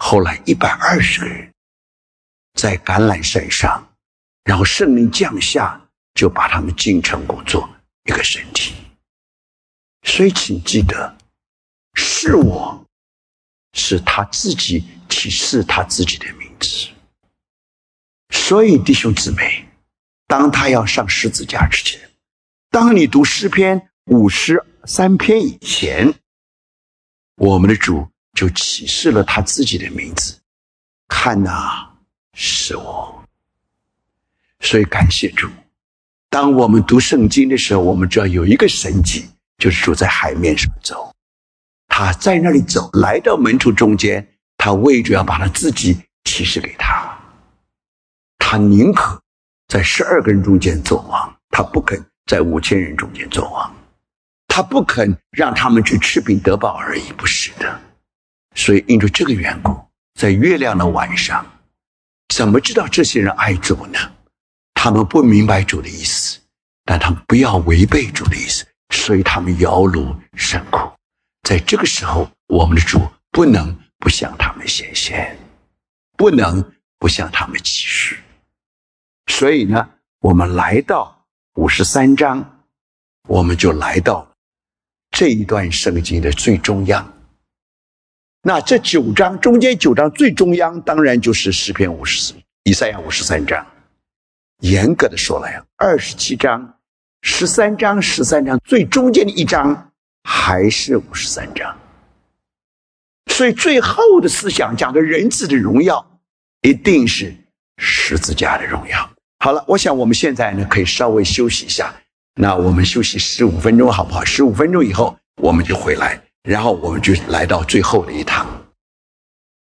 后来一百二十个人在橄榄山上，然后圣灵降下，就把他们进成果做一个身体。所以请记得，是我是他自己启示他自己的名字。所以弟兄姊妹，当他要上十字架之前，当你读诗篇五十三篇以前，我们的主就启示了他自己的名字，看哪，是我。所以感谢主，当我们读圣经的时候，我们只要有一个神迹，就是主在海面上走，他在那里走，来到门徒中间，他为着要把他自己启示给他，他宁可在十二个人中间做王，他不肯在五千人中间做王，他不肯让他们去吃饼得饱而已，不是的。所以因着这个缘故，在月亮的晚上，怎么知道这些人爱主呢？他们不明白主的意思，但他们不要违背主的意思，所以他们摇橹甚苦。在这个时候，我们的主不能不向他们显现，不能不向他们启示。所以呢，我们来到五十三章，我们就来到这一段圣经的最中央。那这九章中间九章最中央，当然就是诗篇五十以赛亚五十三章。严格的说来，二十七章、十三章、十三章最中间的一章还是五十三章。所以最后的思想讲的人子的荣耀，一定是十字架的荣耀。好了，我想我们现在呢可以稍微休息一下，那我们休息十五分钟好不好？十五分钟以后我们就回来，然后我们就来到最后的一堂。